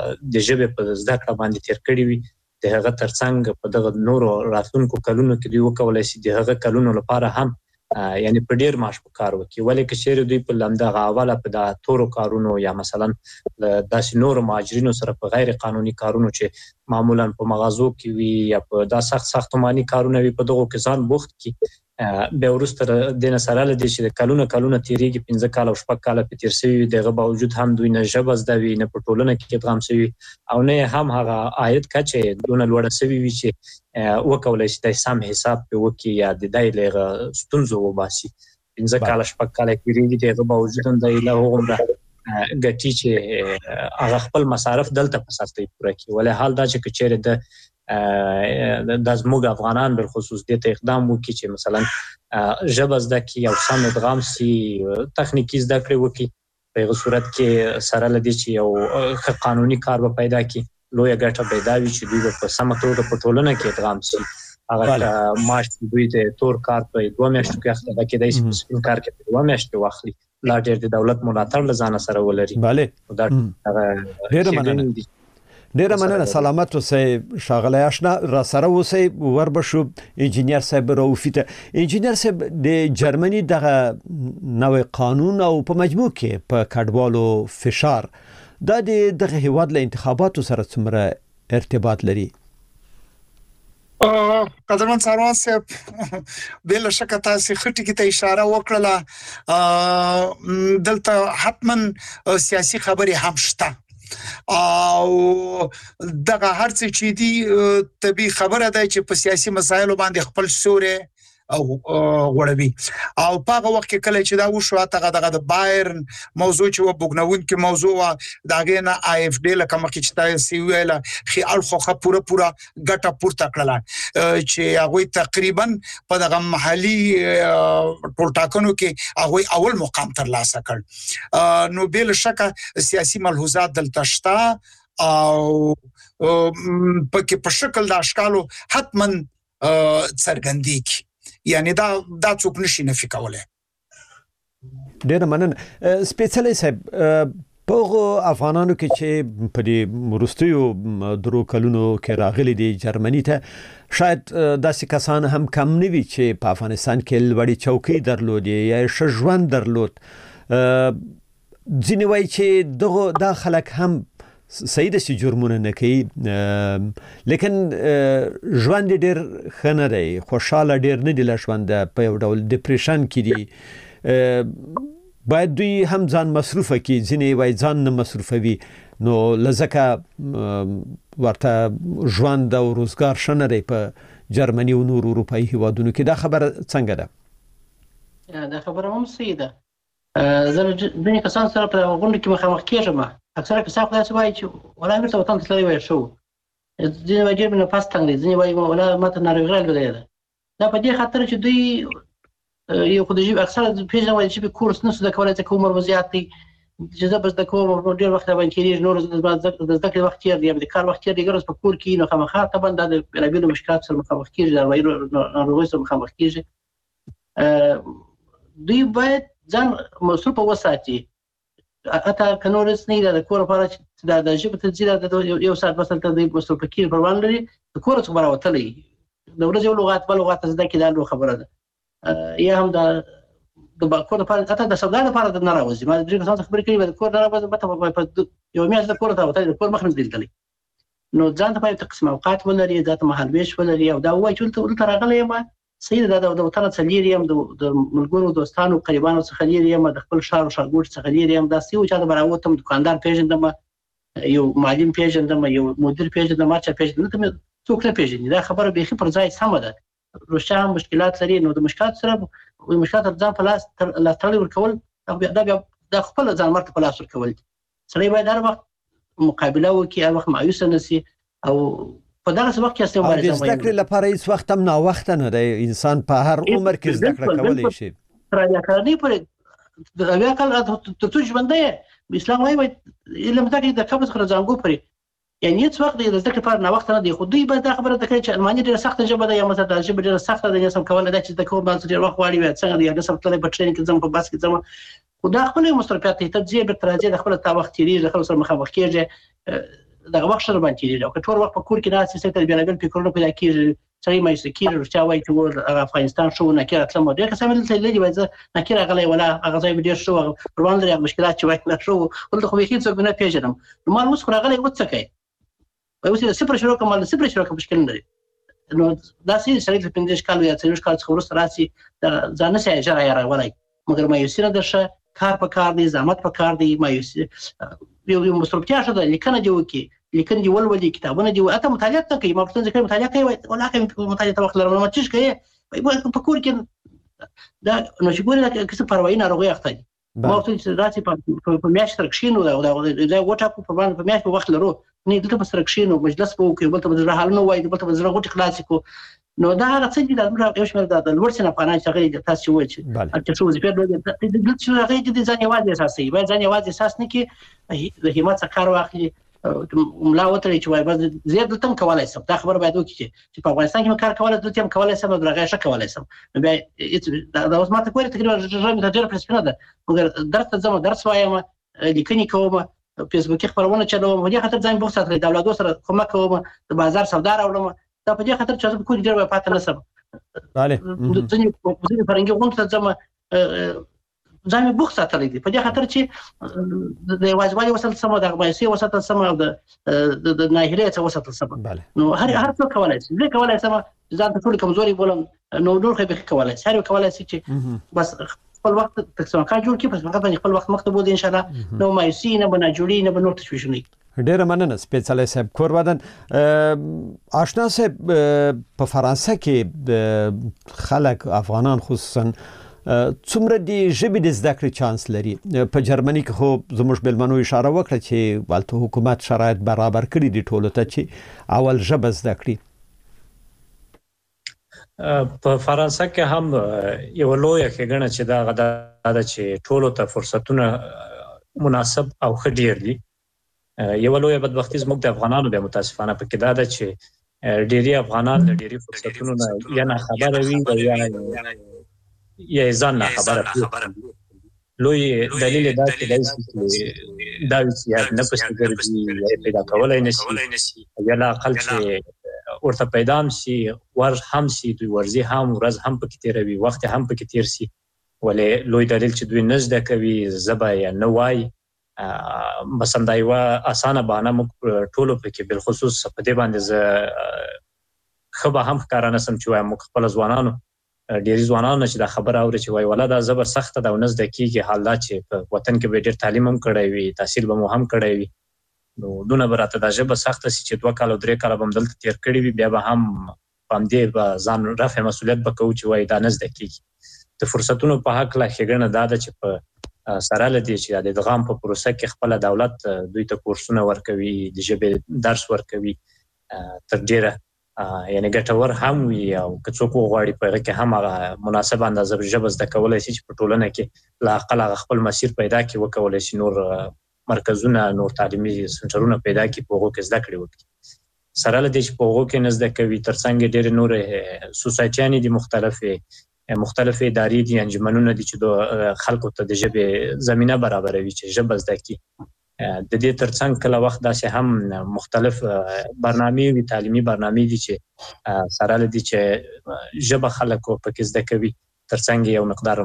د ژبې په زده کړه باندې تېر کړي وي، د هغه ترڅنګ په دغه نورو راتلونکو کلونو کې دوی وکولی شي د هغه کلونو لپاره هم یعنی په ډېر معاش په کار وکړي. ولې که چېرې دوی په همدغه اوله په دغه تورو کارونو یا مثلا داسې نورو مهاجرینو سره په غیر قانوني کارونو چې معمولا په مغازو کې وي یا په دا سخت ساختماني کارونه وي، په دغو کې ځان بوخت کړي، بیا وروسته د دې نه سره له دې چې د کلونه کلونه تېرېږي، پنځه کاله او شپږ کاله پرې تېر شوي وي، د هغه باوجود هم دوی نه ژبه زده وي، نه په ټولنه کې ادغام شوي او نه هم هغه عاید کچه یې دونه لوړه شوې وي چې وکولی شي دی سم حساب پرې وکړي یا د دی له هغه ستونزو وباسي. پنځه کاله شپږ کاله تېرېږي، د هغه باوجود هم دی له هغومره ګټي چې هغه خپل مصارف دلته په سختۍ پوره کړي. ولې حال دا چې که چېرې د د زموږ افغانان بل خصوص د اقدام وکړي چې مثلا ژبه زده کړي او سم ادغام سي تخنیکی زده کړي وکړي په هغه صورت کې سره لدی چې یو قانوني کار به پیدا کړي لوی ګټه پیدا وي چې دوی په سم توګه په ټولنه کې ادغام سي هغه معاش دوی د تور کار په دوه میاشتو کې اخته کېدای شي سپین کار کې په دوه میاشتو واخلي لا ډېر د دولت ملاتړ لزانه سره ولري bale دا ډېر مننه ډیره مننه سلامت اوسئ شاغلی آشنا را سره اوسئ وربشو انجینیر صاحب روفیته انجینیر صاحب د جرمني دغه نوې قانون او په مجموع کې په کډوالو فشار دا د دغه هیواد له انتخاباتو سره څومره ارتباط لري قدرمن ساروان صاحب بلا شک تاسو خټی کې ته اشاره وکړه دلته حتما سیاسي خبري هم شته او دغه هرڅ چې دی طبي خبره ده چې په سیاسي مسایلو باندې خپل سوري او غوړوي او په هغه وخت کې کله چې دا وشو هغه دغه د بایرن موضوع چې وبګنون کې موضوع داګه نه آی اف ډی لکه مخکې چې تاسو ویل خي الخو پوره پوره ګټه پورته کړله چې هغه تقریبا په دغه محلي ټولټاکنو کې هغه اول مقام ترلاسه کړ نو بل شک سیاسي ملحوظات دلته شته او په کې په شکل د اشکالو حتما څرګندي یعنی دا دا څوک نشي نفي کولای ډېر مننه سپیشلی صاحب په افغانانو کې چې په دې مرستیو درو کلونو کې راغلي دي جرمني ته شاید داسې کسان هم کم نه وي چې په افغانستان کې لوړی چوکۍ درلودي یا شژوند درلود ځینې وایي چې دغه دا خلک هم صحیح د جرمونه نه کوي لیکن ژوند ډېر ښه نه دی خوشاله ډېر نه دی له ژونده په یو ډول ډیپریشن کې دي باید دوی هم ځان مصروفه کړي ځینې وایي ځان نه مصروفوي نو لځکه ورته ژوند او روزګار ښه نه دی په جرمني او نور اروپایي هیوادونو کې دا خبره څنګه ده دا خبره هم صحیح ده زه ځینې کسان سره په غونډه کې مخامخ کېږم اکثره کسان خلاص وایي چې ولا بیرته وطن ته تللی وای شو ځینې وایي ډېر نفس تنګ دی ځینې وایي ولا ماته ناروغي راغلې ده دا په دې خاطر چې دوی یو خو د ژبې اکثره پیژنه وایي چې کورس نه زده کولی ځکه عمر زیات دی چې زه به زده کوم ډېر وخت باندې کېږي نور د زده کړې وخت تېر دی د کار وخت تېر دی ګرځ په کور کې نو خامخا طبعا دا د بېلابېلو مشکلاتو سره مخامخ کېږي د ناروغیو سره مخامخ کېږي دوی باید ځان مصروفه وساتي اته کنورس نه د کور لپاره چې د ژبې تدریس د یو ساعت مثلا د مصروفه کېږي پروان لري د کور څخه راوتلی د ورځې یو لغات بل لغات زده کې دا خبره ده یا هم د د کور لپاره اته د سودا لپاره د ناراضي ما د څه خبرې کوي د کور ناراضي به په یو میاشت د کور ته وتلی د کور مخ نه دلتلی نو ځان ته په تقسیم اوقات ولري ذات مهالويش ولري او دا وایي چې ته راغلی ما سید دا د وطن څلیر یم د ملګرو دوستانو قریبانو څخه لري یم د خپل شهر او شاګوټ څخه لري یم دا سیو چې دا براوتم دکاندار پیژندم یو معلم پیژندم یو مدیر پیژندم چې پیژندم ته څوک نه پیژني دا خبره به خې پر ځای سم ده روشا مشکلات لري نو د مشکلات سره مشکلات ځان په لاس لا تړل ورکول دا د خپل ځان مرته په لاس ورکول سړی باید هر وخت مقابله وکړي هر وخت مایوس نه شي او په دغه وخت کې څه مبارزه کوي د زده کړې لپاره هیڅ وخت هم نه وخت نه دی انسان په هر عمر کې زده کړه کولی شي تر یا کارنی پر د بیا کال ته څه ژوندې اسلام وايي علم ته د قبض خرج ځانګو پرې یعنی هیڅ وخت د زده کړې لپاره نه وخت نه دی خو دوی به دا خبره کوي چې الماني ډیره سخته ژبه ده یا مثلا د ژبه ډیره سخته ده یا سم کول دا چې د کوم باندې ډیر وخت واړي وي څنګه دی د سم تلې په ټریننګ کې ځم په باس کې ځم خو دا خپل مسترپیات ته ځي به ترځي د خپل تا وخت تیری د خپل سره مخامخ کېږي دغه وخت سره باندې تیری او کټور وخت په کور کې راځي چې تر بیا بل فکرونه پیدا کیږي سړی مې سکیر ورچا وایي چې افغانستان شو نه کېره تلم ډېر کسان مې لري وایي نه کېره غلې ولا هغه ځای ډېر شو پروان لري مشکلات چې وایي نه شو ولته خو هیڅ څوک نه پیژنم نو ما اوس خو غلې وڅ کوي وایي چې صفر شروع کوم صفر شروع کوم مشکل نه لري نو دا سې سړی په پنځه کال یا څلور کال څخه ورسره راسي ځان نه سي اجازه یې راولای مګر مې یو سره درشه کار په کار دی زحمت په کار دی مې یو یو مصروفیت شته لیکنه دی وکي لیکن دی ولولي کتابونه دی اته مطالعه ته کوي ما په څنګه مطالعه کوي ولا کوي مطالعه ته وخت لرم ما چیش کوي په کور کې دا نو چې ګورې کیسه پروايي ناروغي اخته دي ما ته چې راځي په میاشت رکشینو دا دا وټا په باندې په میاشت په وخت لرو نه دلته په رکشینو مجلس په کې بل ته بدره حال نه وای بل ته بدره غوټ کلاسیکو نو دا هغه څه دي د یو شمېر د لوړ سینه پانای چې غوړي تاسو وایي چې چې څه وظیفه لري د څه هغه د ځان یوازې اساسي وای ځان یوازې اساس نه کې د همت څخه کار واخلي ملا وتري چې وای بس زیات تم کولای سم دا خبر باید وکړي چې په افغانستان کې کار کولای د تم کولای سم درغه ښه کولای سم نو بیا دا اوس ماته کوي تقریبا ژوند ته ډېر پرسپنه ده مګر درس زما درس وایم لیکنی کوم فیسبوک خبرونه چلوم په دې خاطر ځان بوخت ساتل د اولادو سره کومه کوم د بازار سودا راوړم دا په دې خاطر چې زه کوم ډېر پاتې نسم bale ځنې په فرنګي غونډه ته ځم ځان بوخت ساتل دي په دې خاطر چې د واجبالي وسل سم د غوایسي وسل سم د د ناهیلې څه وسل سم نو هر هر څه کولای شي زه کولای سم ځان ته ټول کمزوري بولم نو نور خو به کولای شي هر کولای شي چې بس خپل وخت تقسیم کار جوړ کړي پس هغه خپل وخت مخته بوده ان شاء الله نو مایوسی نه بنا جوړی نه بنور تشویشنی ډیر مننه سپیشل صاحب کوروادن آشنا صاحب په فرانسه کې خلک افغانان خصوصا څومره دی ژبې د زده کړې چانس لري په جرمني کې خو زموږ بلمنو اشاره وکړه چې والته حکومت شرایط برابر کړی دي ټولو ته چې اول ژبه زده کړي په فرانسه کې هم یو لوی ښېګڼه چې دا غدا د چې ټولو ته فرصتونه مناسب او ښه ډیر دي یو لوی بدبختی زموږ د افغانانو به متاسفانه پکې دا ده چې ډېری افغانان د ډېری فرصتونو نه یا نه خبره وي یا یا ځان نه خبره لوی دلیل دا چې دا چې یا نه پسې ګرځي یا پیدا کولای نشي یا لا اقل چې ورته پیدا شي ور هم شي دوی ورزي هم ورځ هم پکې تیروي وخت هم پکې تیر شي ولې لوی دلیل چې دوی نزد کوي زبا یا نه وای مثلا دا یو اسانه بهانه موږ ټولو پکې بل خصوص په دې باندې ز خبره هم کارانه سم چې وای موږ خپل ځوانانو ډېری ځوانانو چې دا خبره اوري چې وای ولاده زبر سخت ده او نزد کیږي حال دا چې په وطن کې به ډېر تعلیم هم کړی وي تحصیل به مو هم کړی وي نو دونه براته دا ژبه سخته سي چې دوه کال او درې کال به مدل تیر کړی وي بیا به هم پام دې به ځان رافع مسؤلیت به کوي چې وای دا نزد کیږي د فرصتونو په حق لا ښېګڼه دا ده چې په سره لدی چې د ادغام په پروسه کې خپل دولت دوی ته کورسونه ورکوي د ژبې درس ورکوي تر ډیره یعنی ګټور هم وي او که څوک وغواړي په هغه کې هم هغه مناسب اندازه ژبه زده کولی شي چې په ټولنه کې لا اقل هغه خپل مسیر پیدا کړي وکولی شي نور مرکزونه نور تعلیمي سنټرونه پیدا کړي په هغو کې زده کړې وکړي سره له دې چې په هغو کې نه زده کوي تر څنګ ډېرې نورې سوسایټیانې دي مختلفې مختلف ادارې دي انجمنونه دي چې د خلکو ته د ژبې زمينه برابروي چې ژبه زده کړي د دې ترڅنګ کله وخت داسې هم مختلف برنامې وي تعلیمي برنامې دي چې سره لدی چې ژبه خلکو پکې زده کوي ترڅنګ یو مقدار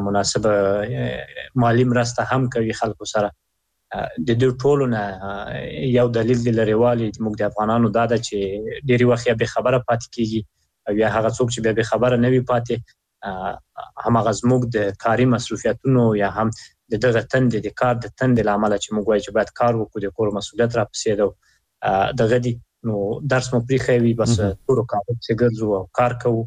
مناسبه مالی مرسته هم کوي خلکو سره د دې ټولو نه یو دلیل دی لريوالي موږ د افغانانو دا ده چې ډېری وخت به خبره پاتې کیږي او یا هغه څوک چې به خبره نه وي پاتې هم هغه زموږ د کاري مصروفیتونو یا هم د دغه تند د کار د تند لامل چې موږ وایو چې باید کار وکړو د کور مسؤلیت را پسې ده دغه دي نو درس مو پریخوي بس ټول کار چې ګرځو او کار کوو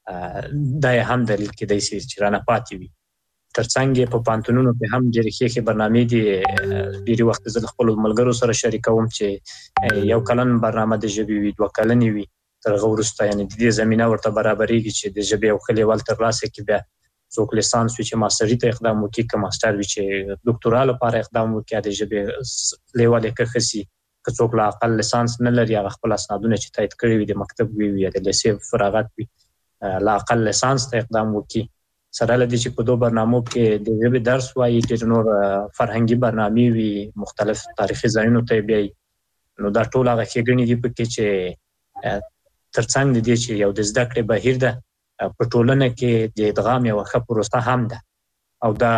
دا هم دلیل کې دی چې رانه پاتې وي ترڅنګ په پانتونونو په هم ډېرې ښې برنامې دي ډېری وخت زه خپل ملګرو سره شریکوم چې یو کلن برنامه د ژبې وي دوه کلنې وي تر هغه وروسته یعنې د دې زمینه ورته برابرېږي چې د ژبې یو ښه لیول ترلاسه کړي بیا څوک لیسانس وي چې ماسټري ته اقدام وکړي که ماسټر وي چې ډاکټورا لپاره اقدام وکړي د ژبې لیول یې ښه شي که څوک لا اقل لیسانس نه لري هغه خپل اسنادونه چې تایید کړي وي د مکتب وي یا د لیسې فراغت وي لا اقل لیسانس ته اقدام وکړي سره له دې چې په دوه برنامو کې د ژبې درس وایي ډېر نور فرهنګي برنامې وي مختلف تاریخي ځایونو ته بیایي نو دا ټول هغه ښېګڼې دي پکې چې ترڅنګ د دې چې یو د زده کړې بهیر ده په ټولنه کې د ادغام یو ښه پروسه هم ده او دا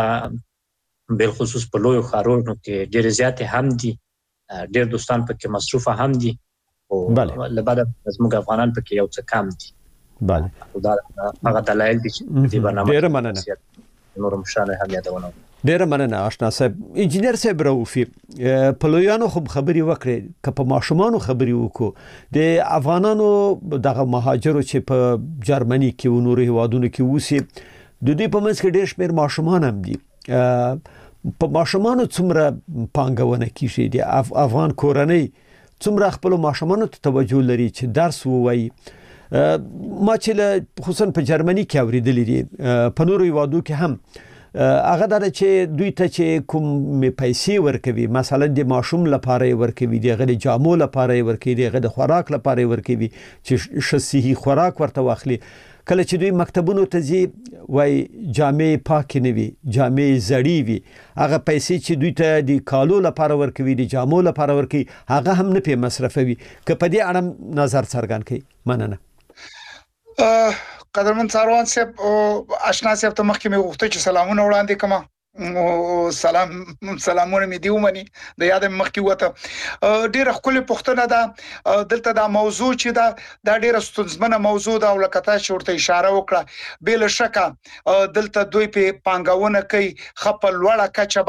بالخصوص په لویو ښارونو کې ډېرې زیاتې هم دي ډېر دوستان پکې مصروفه هم دي او له بعده زموږ افغانان پکې یو څه کم دي بله دا هغه دلایل دي چې په دې برنامه ډېره مننه نور مشانه هم یادونه ډېره مننه آشنا صاحب انجینر صاحب رؤفي په لویانو خو خبري وکړي که په ماشومانو خبري وکړو د افغانانو دغه مهاجرو چې په جرمني کې او نورو هیوادونو کې اوسي د دې په منځ کې ډېر شمېر ماشومان هم دي په ماشومانو څومره پانګونه کیږي د افغان کورنۍ څومره خپل ماشومانو ته توجه لري چې درس ووایي. ما چې له خصوصا په جرمني کې اوریدلې دي په نورو هیوادو کې هم هغه دا چې دوی ته چې کوم پیسې ورکوي مثلا د ماشوم لپاره ورکوي دغه د جامو لپاره ورکوي دغه د خوراک لپاره ورکوي چې شسيهي خوراک ورته واخلي. کله چې دوی مکتبونو ته ځي وای جامې پاک نه وي جامې زړې وي هغه پیسې چې دوی ته د کالو لپاره ورکوي د جامو لپاره ورکوي هغه هم نه په مصرفوي. که په دې اړه نظر څرګند کړي. مننه. قدرمن څاروان صاحب آشنا صاحب ته مخکې مې غوښته چې سلامونه وړاندې کما او سلام سلامونه مې دیومني د یاد مخکې وته ډیره خپل پښتنه ده دلته دا موضوع چې دا د ډیره ستونزمنه موضوع ده او لکه شورته اشاره وکړه بل شکه دلته دوی په پانګونه کوي خپل وړه کچه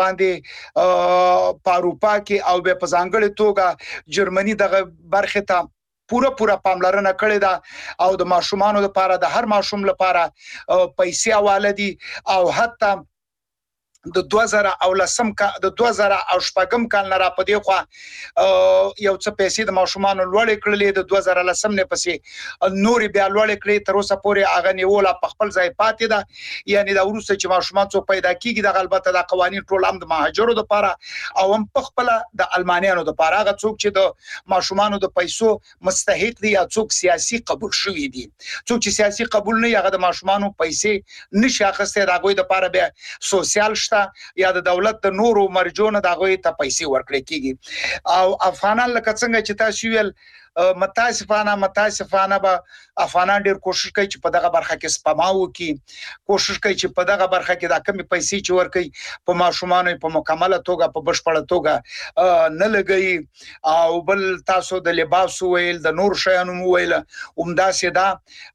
باندې پاروپا کې او به په ځانګړي توګه جرمني دغه برخه ته پورا پورا پاملرنه کړې ده او د ماشومانو لپاره د هر ماشوم لپاره پیسې حواله دي او حتی د دوه زره او لسم کا د دوه زره او شپږم کال نه را پدې خو یو څه پیسې د ماشومانو لوړې کړلې د دوه زره لسم نه پسې نوري بیا لوړې کړې تر اوسه پورې اغه نیول په خپل ځای پاتې ده. یعنی دا ورسته چې ماشومان څو پیدا کیږي د البته د قوانين ټول هم د مهاجرو لپاره او هم په خپل د المانیانو لپاره هغه څوک چې د ماشومانو د پیسو مستحق دي یا څوک سیاسي قبول شوی دي څوک چې سیاسي قبول نه هغه د ماشومانو پیسې نشي اخیسته دا غوي د لپاره به سوسیال یا د دولت د نورو مرجونه دغه ته پیسې ورکړي کیږي او افغانان لکه څنګه چې تاسو ویل متاسفانه متاسفانه به افغانان ډیر کوشش کوي چې په دغه برخه کې سپماو کی کوشش کوي چې په دغه برخه کې د کمی پیسې چې ورکړي په ماشومانو په مکمله توګه په بشپړه توګه نه لګي او بل تاسو د لباس ویل د نور شیانو ویل اومدا سیدا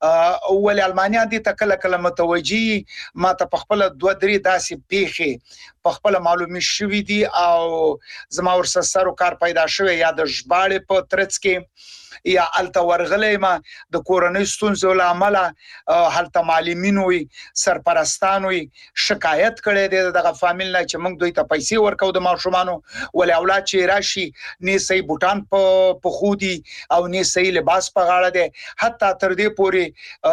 اول المانیا دي تکله کله متوجي ما ته په خپل دوه درې داسې پیخي په خپل معلومي شوې دي او زما ورسره سره کار پیدا شوی یا د ژباړې په ترڅ کې یا الته ورغلې ما د کورنۍ ستونزو لامل هلته معلمین وي سرپرستان وي شکایت کړي دي دغه فامیل نه چې موږ دوی ته پیسې ورکو د ماشومانو ولې اولاد چې راشي نه صحیح بوتان په خودي او نه صحیح لباس په غاړه دي حتی تر دې پوري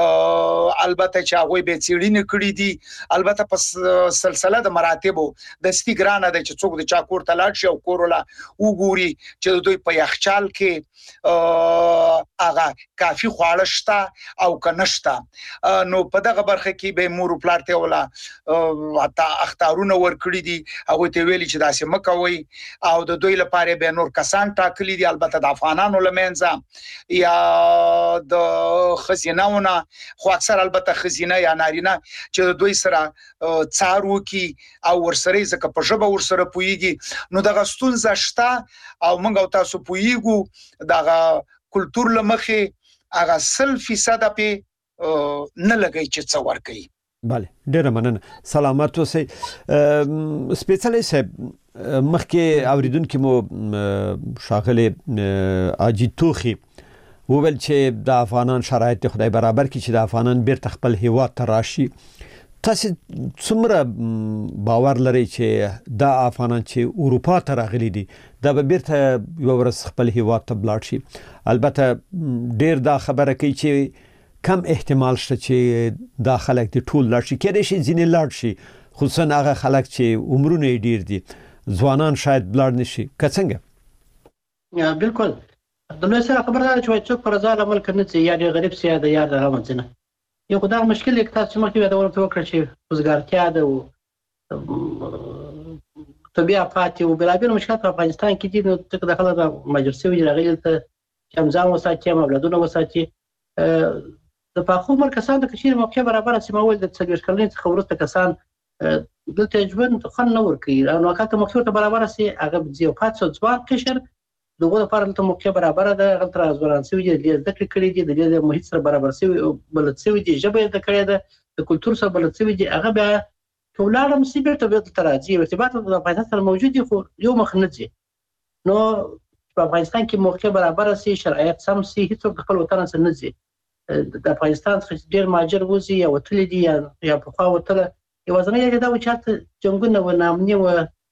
البته چې هغه به چیړینه کړی دي البته په سلسله د مراتبو د استګرانه د چې څوک د چا کور ته لاړ شي او کورولا وګوري چې دوی په یخچال کې اغه کافي خواړه شته او کنهشته نو په دغه برخه کې به مور پلار ته ولا حتی اختارونه ورکړي دي هغه ته ویلي چې داسې مکوي او د دوی لپاره به نور کسان ټاکلي دي البته د افغانانو لمنځه یا د خزینهونه خو اکثر البته خزینه یا نارینه چې د دوی سره څارو کې او ورسره ځکه په ژبه ورسره پويږي نو دغه ستونزه شته او موږ او تاسو پويګو دغه کلچر لمخه هغه سل فیصد په نه لګي چې څو ور کوي. بله ډیره مننه سلامات اوسئ. سپیشلی صاحب مخکې اوریدونکو مو شاغله اجي توخي وویل چې د افغانان شرایط خدای برابر کړي چې د افغانان بیرته خپل هیواد ته راشي. تاسو څومره باور لري چې د افغانان چې اروپا ته راغلي دي دا به بیرته یو ورځ خپل هیواد ته بلاړ شي؟ البته ډیر دا خبره کوي چې کم احتمال شته چې دا خلک د ټول لاړ شي کېدای شي ځینې لاړ شي خصوصا هغه خلک چې عمرونه ډیر دي ځوانان شاید بلاړ نشي که څنګه؟ یا بالکل د نو سره خبره ده چې څوک پر ځای عمل کوي چې یا غریب سي یا د یا د غمځنه یو خدای مشکل یک تاسو مخکې دا ورته وکړ چې وزګارتیا ده او طبيعه فاتي او بلابل مشکلات په افغانستان کې دي نو څنګه د خلکو ماجرسي وي راغلي ته چې ځان وساتي مبلغونه وساتي د پاخو مرکزان د کشیر موقع برابر سیمول د څلور کلنې څخه ورته کسان دلته ژوند خن نه ور کوي نو کاته موقع ته برابر سي هغه ځو پاتو ځوان قشر دغه لپاره ته موقع برابر ده غلط راځوران سوي دي د ذکر کړی دي د محیط سره برابر سوي بلد سوي دي جبه د کړی ده د کلچر سره بلد سوي دي هغه به کولارم سیبر ته به تراځي ارتباط د افغانستان سره موجود دي خو یو مخ نه دي نو په افغانستان کې موقع برابر سي شرایط سم سي هیڅ خپل وطن سره نه دي د افغانستان څخه ډیر ماجر وځي او تل دي یا په خوا وتله یو ځنه یې دا و چې جنگونه و نامني و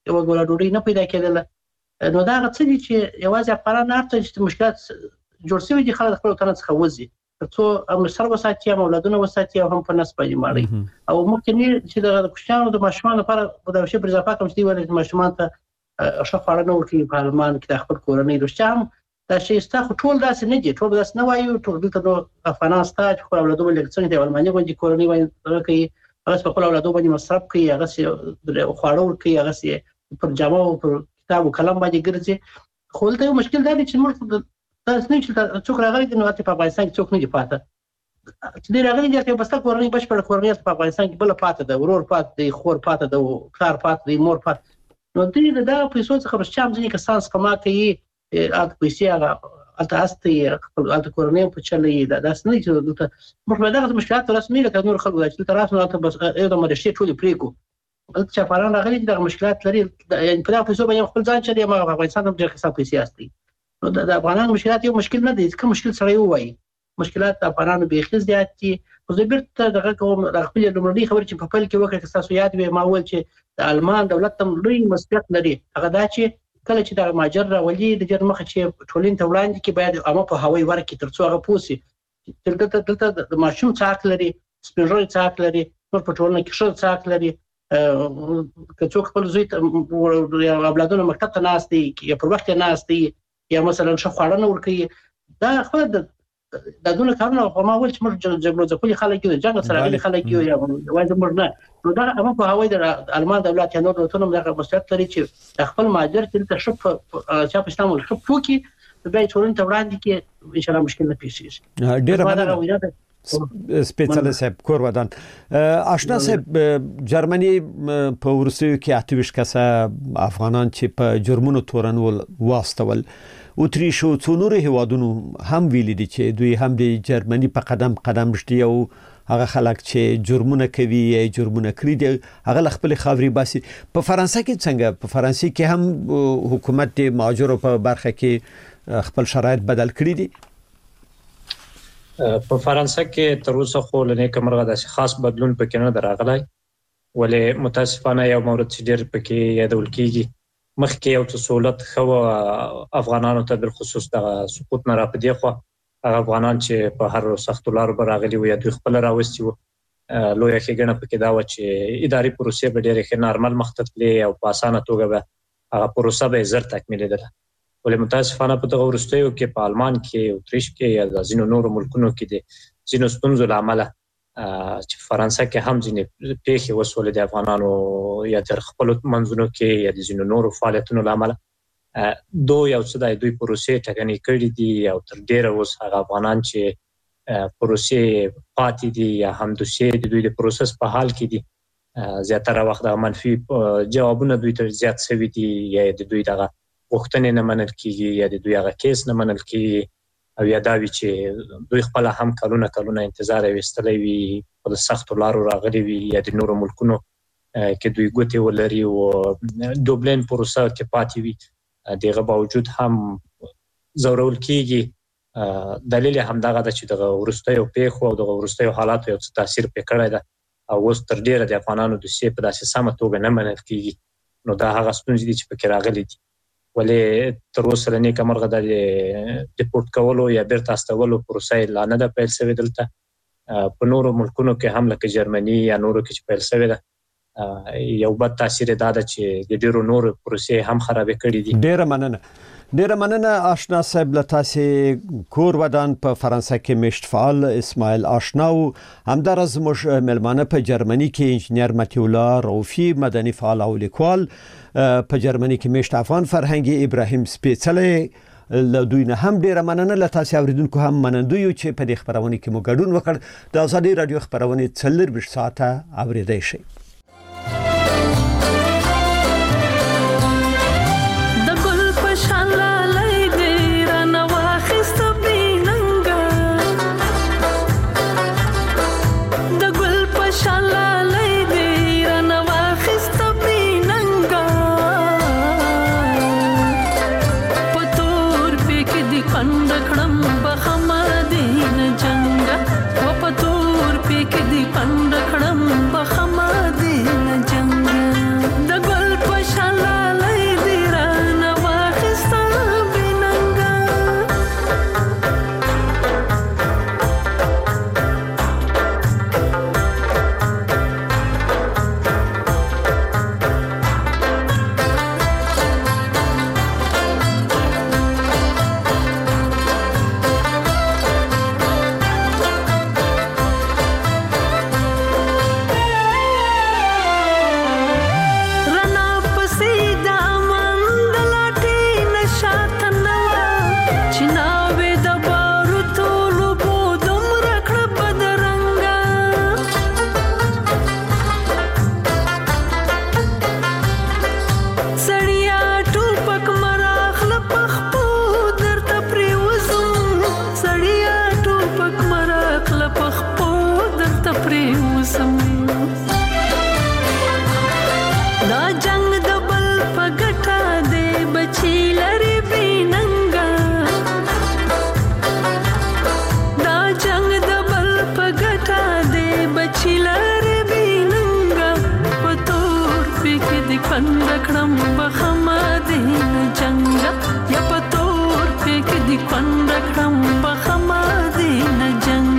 یو ګوله ډوډۍ نه پیدا کېدله. نو دا هغه څه دي چې یوازې افغانان نه ارته چې مشکلات جوړ شوي دي، خلک خپل وطن څخه وځي ترڅو هم سر وساتي، هم اولادونه وساتي او هم په نس باندې ماړي. او ممکن چې د کوچنیانو د ماشومانو لپاره د شی پر اضافه کوم چې دی ولې ماشومان ته ښه خواړه نه ورکوي په المان کې د خپل کورنۍ رښتیا هم دا شی ستا خو ټول داسې نه دي، ټول داسې نه وایو، ټول دلته نو افغانان ستا چې خپل اولادونه لږ څنګه د الماني باندې کورنۍ باندې کوي، هغه په خپل اولادونه باندې مصرف کوي، هغه خواړه ورکوي، هغه پر جامه او پر کتاب او قلم باندې ګرځي. خو دلته یو مشکل دا دی چې موږ تاسو نه چې څوک راغلي دي نو په افغانستان کې څوک نه دی پاته، چې دی راغلي دي چې بس تا کورنۍ بشپړه کورنۍ په افغانستان کې بل پاته ده، ورور پاته دی، خور پاته ده، کار پاته دی، مور پاته. نو دوی دا پیسو څخه بس چام ځینې کسان سپما کوي، اته پیسې هغه الته استي الته کورنۍ په چلې دا داس نه چې دلته موږ به دغه مشکلات رسمي لکه نور خلکو چې تر اوسه الته بس یو د مرشي ټول پریکو الته چې افغانان راغلي دغه مشکلات لري، یعنی په دغه پیسو باندې خپل ځان چلې ما افغانستان هم ډېر حساب پیسې استي. نو د افغانانو مشکلات یو مشکل نه دی، کوم مشکل سره یو وایي مشکلات د افغانانو بیخي زیات دي. خو زه بیرته دغه کوم د خپل لومړنۍ خبرې چې په پیل کې وکړه که تاسو یاد وي ما ویل چې د المان دولت هم لوی مسؤلیت لري، هغه دا چې کله چې د مهاجر راولي د جر مخه چې ټولین ته وړاندې کې باید عامه په هوایي ورکړي ترڅو هغه پوسي دلته دلته د ماشوم څاک لري، سپینږیري څاک لري، نور په ټولنه کې ښه څاک لري. که څوک خپل زوی ته اولادونه مکتب ته ناست دي یا پر وخت ناست دي یا مثلا ښه خواړه نه ورکوي، دا خو د د دونه کارونه خو ما ول چې موږ جګړو ځپلي خلک یو جنگ سره غلي خلک یو یا وایي موږ نه. نو دا هغه په هوایي د المان دولت یا نور دولتونو دغه مسؤلیت لري چې خپل مهاجر چې شپ چې په اسلام شپ پوکي د بیا ټولن ته وړاندې کې ان شاء الله مشکل نه پیښ شي. ډېر مننه سپیڅل صاحب کور ودان. آشنا صاحب جرمني په ورسیو کې اتویش کسه افغانان چې په جرمونو تورنول واستول اتریش او څو نور هیوادونو هم ویلي دي چې دوی هم د جرمني په قدم قدم شتي او هغه خلک چې جرمونه کوي یا جرمونه کړی دي هغه خپل خاوري باسي. په فرانسې کې څنګه؟ په فرانسې کې هم حکومت د مهاجرو په برخه کې خپل شرایط بدل کړی دي. په فرانسې کې تر اوسه خو لنه کومه داسې خاص بدلون پکې نه دراغلی، ولې متاسفانه یو مورد چې ډېر پکې یادول کیږي مخکې یو څه سہولت خو افغانانو ته بل خصوص د سقوط نه را پدې خو هغه افغانان چې په هر سخت لارو براغلي وي دوی خپل راوستي وو، لوی ښېګڼه پکې دا و چې اداري پروسې به ډېرې ښه نارمل مختتلې او په اسانه توګه به هغه پروسه به زر تکمیلېدله. ولې متاسفانه په دغه وروستیو کې په المان کې اتریش کې یا د ځینو نورو ملکونو کې د ځینو ستونزو له امله چې فرانسې کې هم ځینې پیښې وسولې د افغانانو یا د خپل منځونو کې یا د ځینو نورو فعالیتونو له امله دوی یو څه د دوی پروسې ټاکنې کړې دي او تر ډېره اوس هغه افغانان چې پروسې پاتې دي یا هم دوسیې د دوی د پروسس په حال کې دي زیاتره وخت د منفي جوابونه دوی ته زیات شوي دي یا د دوی دغه غوښتنې نه منل کېږي یا د دوی هغه کیس نه منل کېږي او یا دا وی چې دوی خپل هم کلونه کلونه انتظار وستلی وي په سختو لارو راغلي وي یا د نورو ملکونو کې دوی ګوتې ولري او دوبلین پروسه کې پاتې وي دغه باوجود هم زورول کېږي. دلیل هم دغه ده چې دغه وروستیو پیښو او دغه وروستیو حالاتو یو څه تاثیر پرې کړی ده او اوس تر ډېره د افغانانو دوسیې په داسې سمه توګه نه منل کېږي. نو دا هغه ستونزې دي چې پکې راغلي دي، ولې تر اوسه له نیکه مرغه د ډیپورټ کولو یا بیرته استولو پروسه لا نه ده پیل شوې. دلته په نورو ملکونو کې هم لکه جرمني یا نورو کې چې پیل شوې ده یو بد تاثیر دا ده چې د ډیرو نورو پروسې هم خرابې کړي دي. ډیره مننه ډیره مننه آشنا صاحب له تاسې کور ودان په فرانسې کې مشت فعال اسماعیل آشنا او همدارس زموږ ملمانه په جرمني کې انجنیر متي الله روفي مدني فعال او لیکوال، په جرمني کې مشت افغان فرهنګي ابراهیم سپیڅلې له دوی نه هم ډیره مننه. له تاسې اوریدونکو هم منندوی یو چې په دې خبرونه کې مو ګډون وکړ. د ازادي رادیو خبرونه څلور ساعته اوریدای شي. پند کړم په خما دې نه جنگ د ګل په شاله باسم دا جنگ د بل پګټا دې بچی لري بیننګا دا جنگ د بل پګټا دې بچی لري بیننګا پتور پک دې کند کړم بخما دې جنگ یا پتور پک دې کند کړم بخما دې جنگ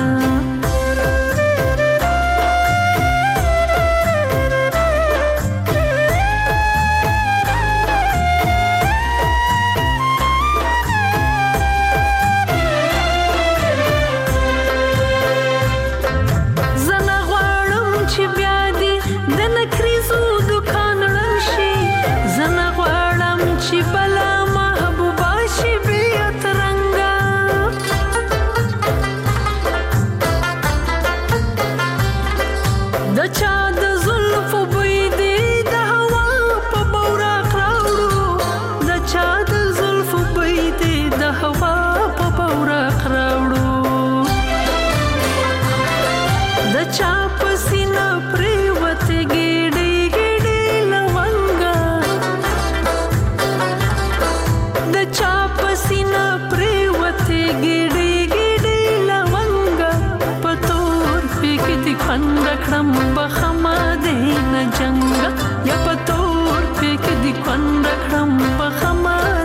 بخما دې نه جنگ یا پتور پک دې کند کړم بخما